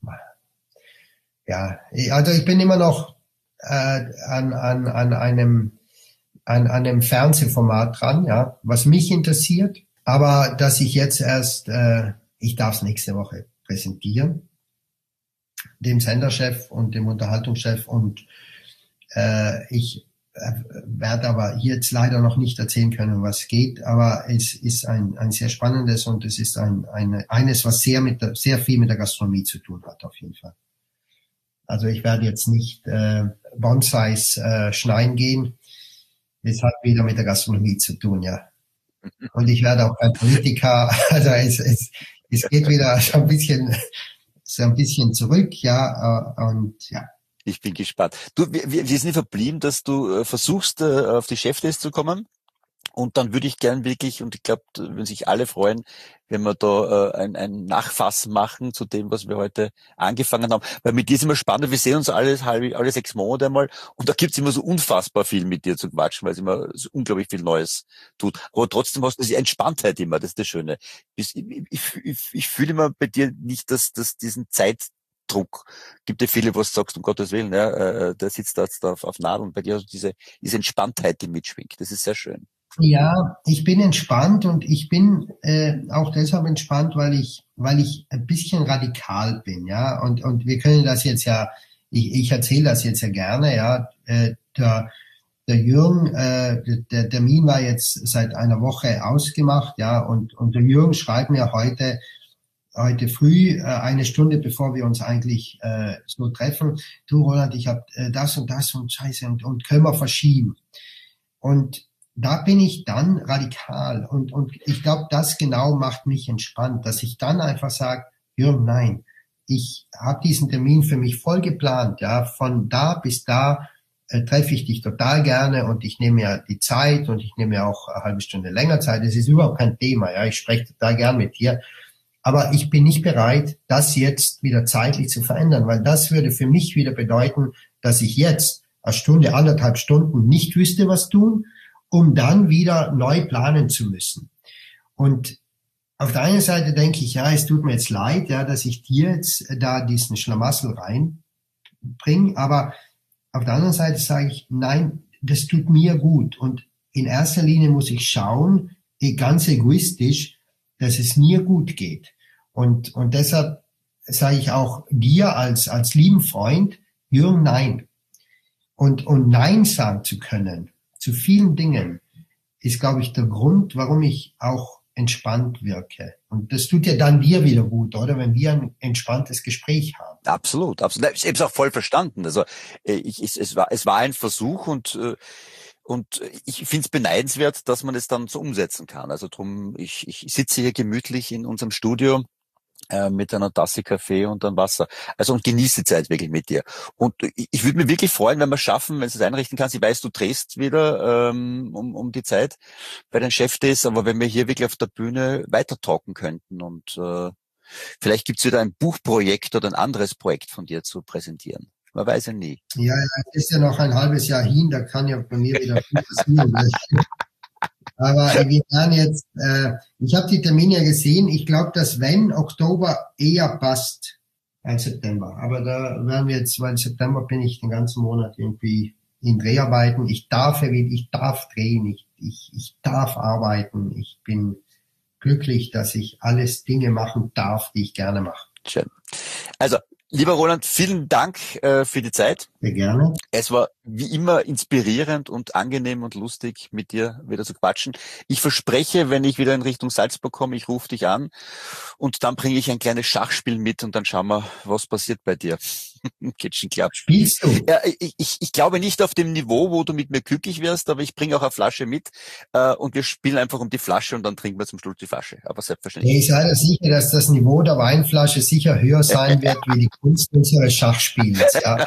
ja also ich bin immer noch äh, an an an einem an, an einem Fernsehformat dran, ja, was mich interessiert, aber dass ich jetzt erst äh, ich darf es nächste Woche präsentieren, dem Senderchef und dem Unterhaltungschef und äh, ich werde aber jetzt leider noch nicht erzählen können, um was es geht, aber es ist ein, ein sehr spannendes und es ist ein, eine, eines, was sehr mit der, sehr viel mit der Gastronomie zu tun hat, auf jeden Fall. Also ich werde jetzt nicht äh, Bonsais äh, schneiden gehen. Es hat wieder mit der Gastronomie zu tun, ja. Und ich werde auch kein Politiker, also es, es, es geht wieder so ein bisschen, so ein bisschen zurück, ja, und ja. Ich bin gespannt. Du, wir, wir sind verblieben, dass du äh, versuchst, äh, auf die Chefliste zu kommen. Und dann würde ich gern wirklich, und ich glaube, würden sich alle freuen, wenn wir da äh, ein, ein Nachfass machen zu dem, was wir heute angefangen haben. Weil mit dir ist immer spannend, wir sehen uns alle, alle, alle sechs Monate einmal und da gibt's immer so unfassbar viel mit dir zu quatschen, weil es immer so unglaublich viel Neues tut. Aber trotzdem hast du diese Entspanntheit immer, das ist das Schöne. Ich, ich, ich, ich fühle immer bei dir nicht, dass, dass diesen Zeit Druck. Gibt ja viele, was du sagst, um Gottes Willen, ja, äh, der sitzt da jetzt auf, auf Nadeln. Bei dir hast du diese, diese Entspanntheit, die mitschwingt. Das ist sehr schön. Ja, ich bin entspannt und ich bin äh, auch deshalb entspannt, weil ich, weil ich ein bisschen radikal bin, ja. Und und wir können das jetzt ja, ich, ich erzähle das jetzt ja gerne, ja. Äh, der, der Jürgen, äh, der Termin war jetzt seit einer Woche ausgemacht, ja. Und und der Jürgen schreibt mir heute heute früh, äh, eine Stunde bevor wir uns eigentlich äh, so treffen, du Roland, ich habe äh, das und das und Scheiße und, und können wir verschieben. Und da bin ich dann radikal und und ich glaube, das genau macht mich entspannt, dass ich dann einfach sage, Jürgen, nein, ich habe diesen Termin für mich voll geplant, ja, von da bis da äh, treffe ich dich total gerne und ich nehme mir die Zeit und ich nehme mir auch eine halbe Stunde länger Zeit, das ist überhaupt kein Thema, ja, ich spreche total gern mit dir, aber ich bin nicht bereit, das jetzt wieder zeitlich zu verändern, weil das würde für mich wieder bedeuten, dass ich jetzt eine Stunde, anderthalb Stunden nicht wüsste, was tun, um dann wieder neu planen zu müssen. Und auf der einen Seite denke ich, ja, es tut mir jetzt leid, ja, dass ich dir jetzt da diesen Schlamassel reinbringe, aber auf der anderen Seite sage ich, nein, das tut mir gut. Und in erster Linie muss ich schauen, ganz egoistisch, dass es mir gut geht. Und, und deshalb sage ich auch dir als, als lieben Freund, Jürgen, nein. Und, und Nein sagen zu können, zu vielen Dingen ist, glaube ich, der Grund, warum ich auch entspannt wirke. Und das tut ja dann dir wieder gut, oder? Wenn wir ein entspanntes Gespräch haben. Absolut, absolut. Ich habe es auch voll verstanden. Also ich, ich, es war, es war ein Versuch und und ich finde es beneidenswert, dass man es dann so umsetzen kann. Also drum, ich, ich sitze hier gemütlich in unserem Studio äh, mit einer Tasse Kaffee und einem Wasser. Also und genieße die Zeit wirklich mit dir. Und ich, ich würde mich wirklich freuen, wenn wir es schaffen, wenn du es einrichten kannst. Ich weiß, du drehst wieder ähm, um, um die Zeit bei den Chefdays, aber wenn wir hier wirklich auf der Bühne weiter talken könnten und äh, vielleicht gibt's wieder ein Buchprojekt oder ein anderes Projekt von dir zu präsentieren. Man weiß ja nie. Ja, ja, es ist ja noch ein halbes Jahr hin, da kann ja bei mir wieder viel passieren. Aber wir werden jetzt, äh, ich habe die Termine gesehen, ich glaube, dass wenn Oktober eher passt als September. Aber da werden wir jetzt, weil September bin ich den ganzen Monat irgendwie in Dreharbeiten. Ich darf, ich darf drehen, ich, ich, ich darf arbeiten. Ich bin glücklich, dass ich alles Dinge machen darf, die ich gerne mache. Schön. Also, lieber Roland, vielen Dank äh, für die Zeit. Sehr gerne. Es war wie immer inspirierend und angenehm und lustig, mit dir wieder zu quatschen. Ich verspreche, wenn ich wieder in Richtung Salzburg komme, ich rufe dich an und dann bringe ich ein kleines Schachspiel mit und dann schauen wir, was passiert bei dir. Geht schon klar. Spielst du? Ja, ich, ich, ich glaube nicht auf dem Niveau, wo du mit mir glücklich wirst, aber ich bringe auch eine Flasche mit äh, und wir spielen einfach um die Flasche und dann trinken wir zum Schluss die Flasche. Aber selbstverständlich. Ja, ich sei da sicher, dass das Niveau der Weinflasche sicher höher sein wird wie die Kunst unseres Schachspiels. Ja.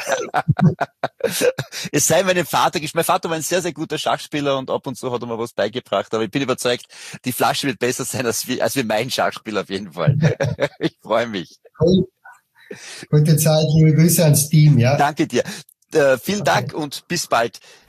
Es sei meinem Vater, mein Vater war ein sehr, sehr guter Schachspieler und ab und zu hat er mir was beigebracht, aber ich bin überzeugt, die Flasche wird besser sein als wie, als wie mein Schachspiel auf jeden Fall. Ich freue mich. Cool. Gute Zeit, liebe Grüße ans Team, ja. Danke dir. Äh, vielen Dank und bis bald.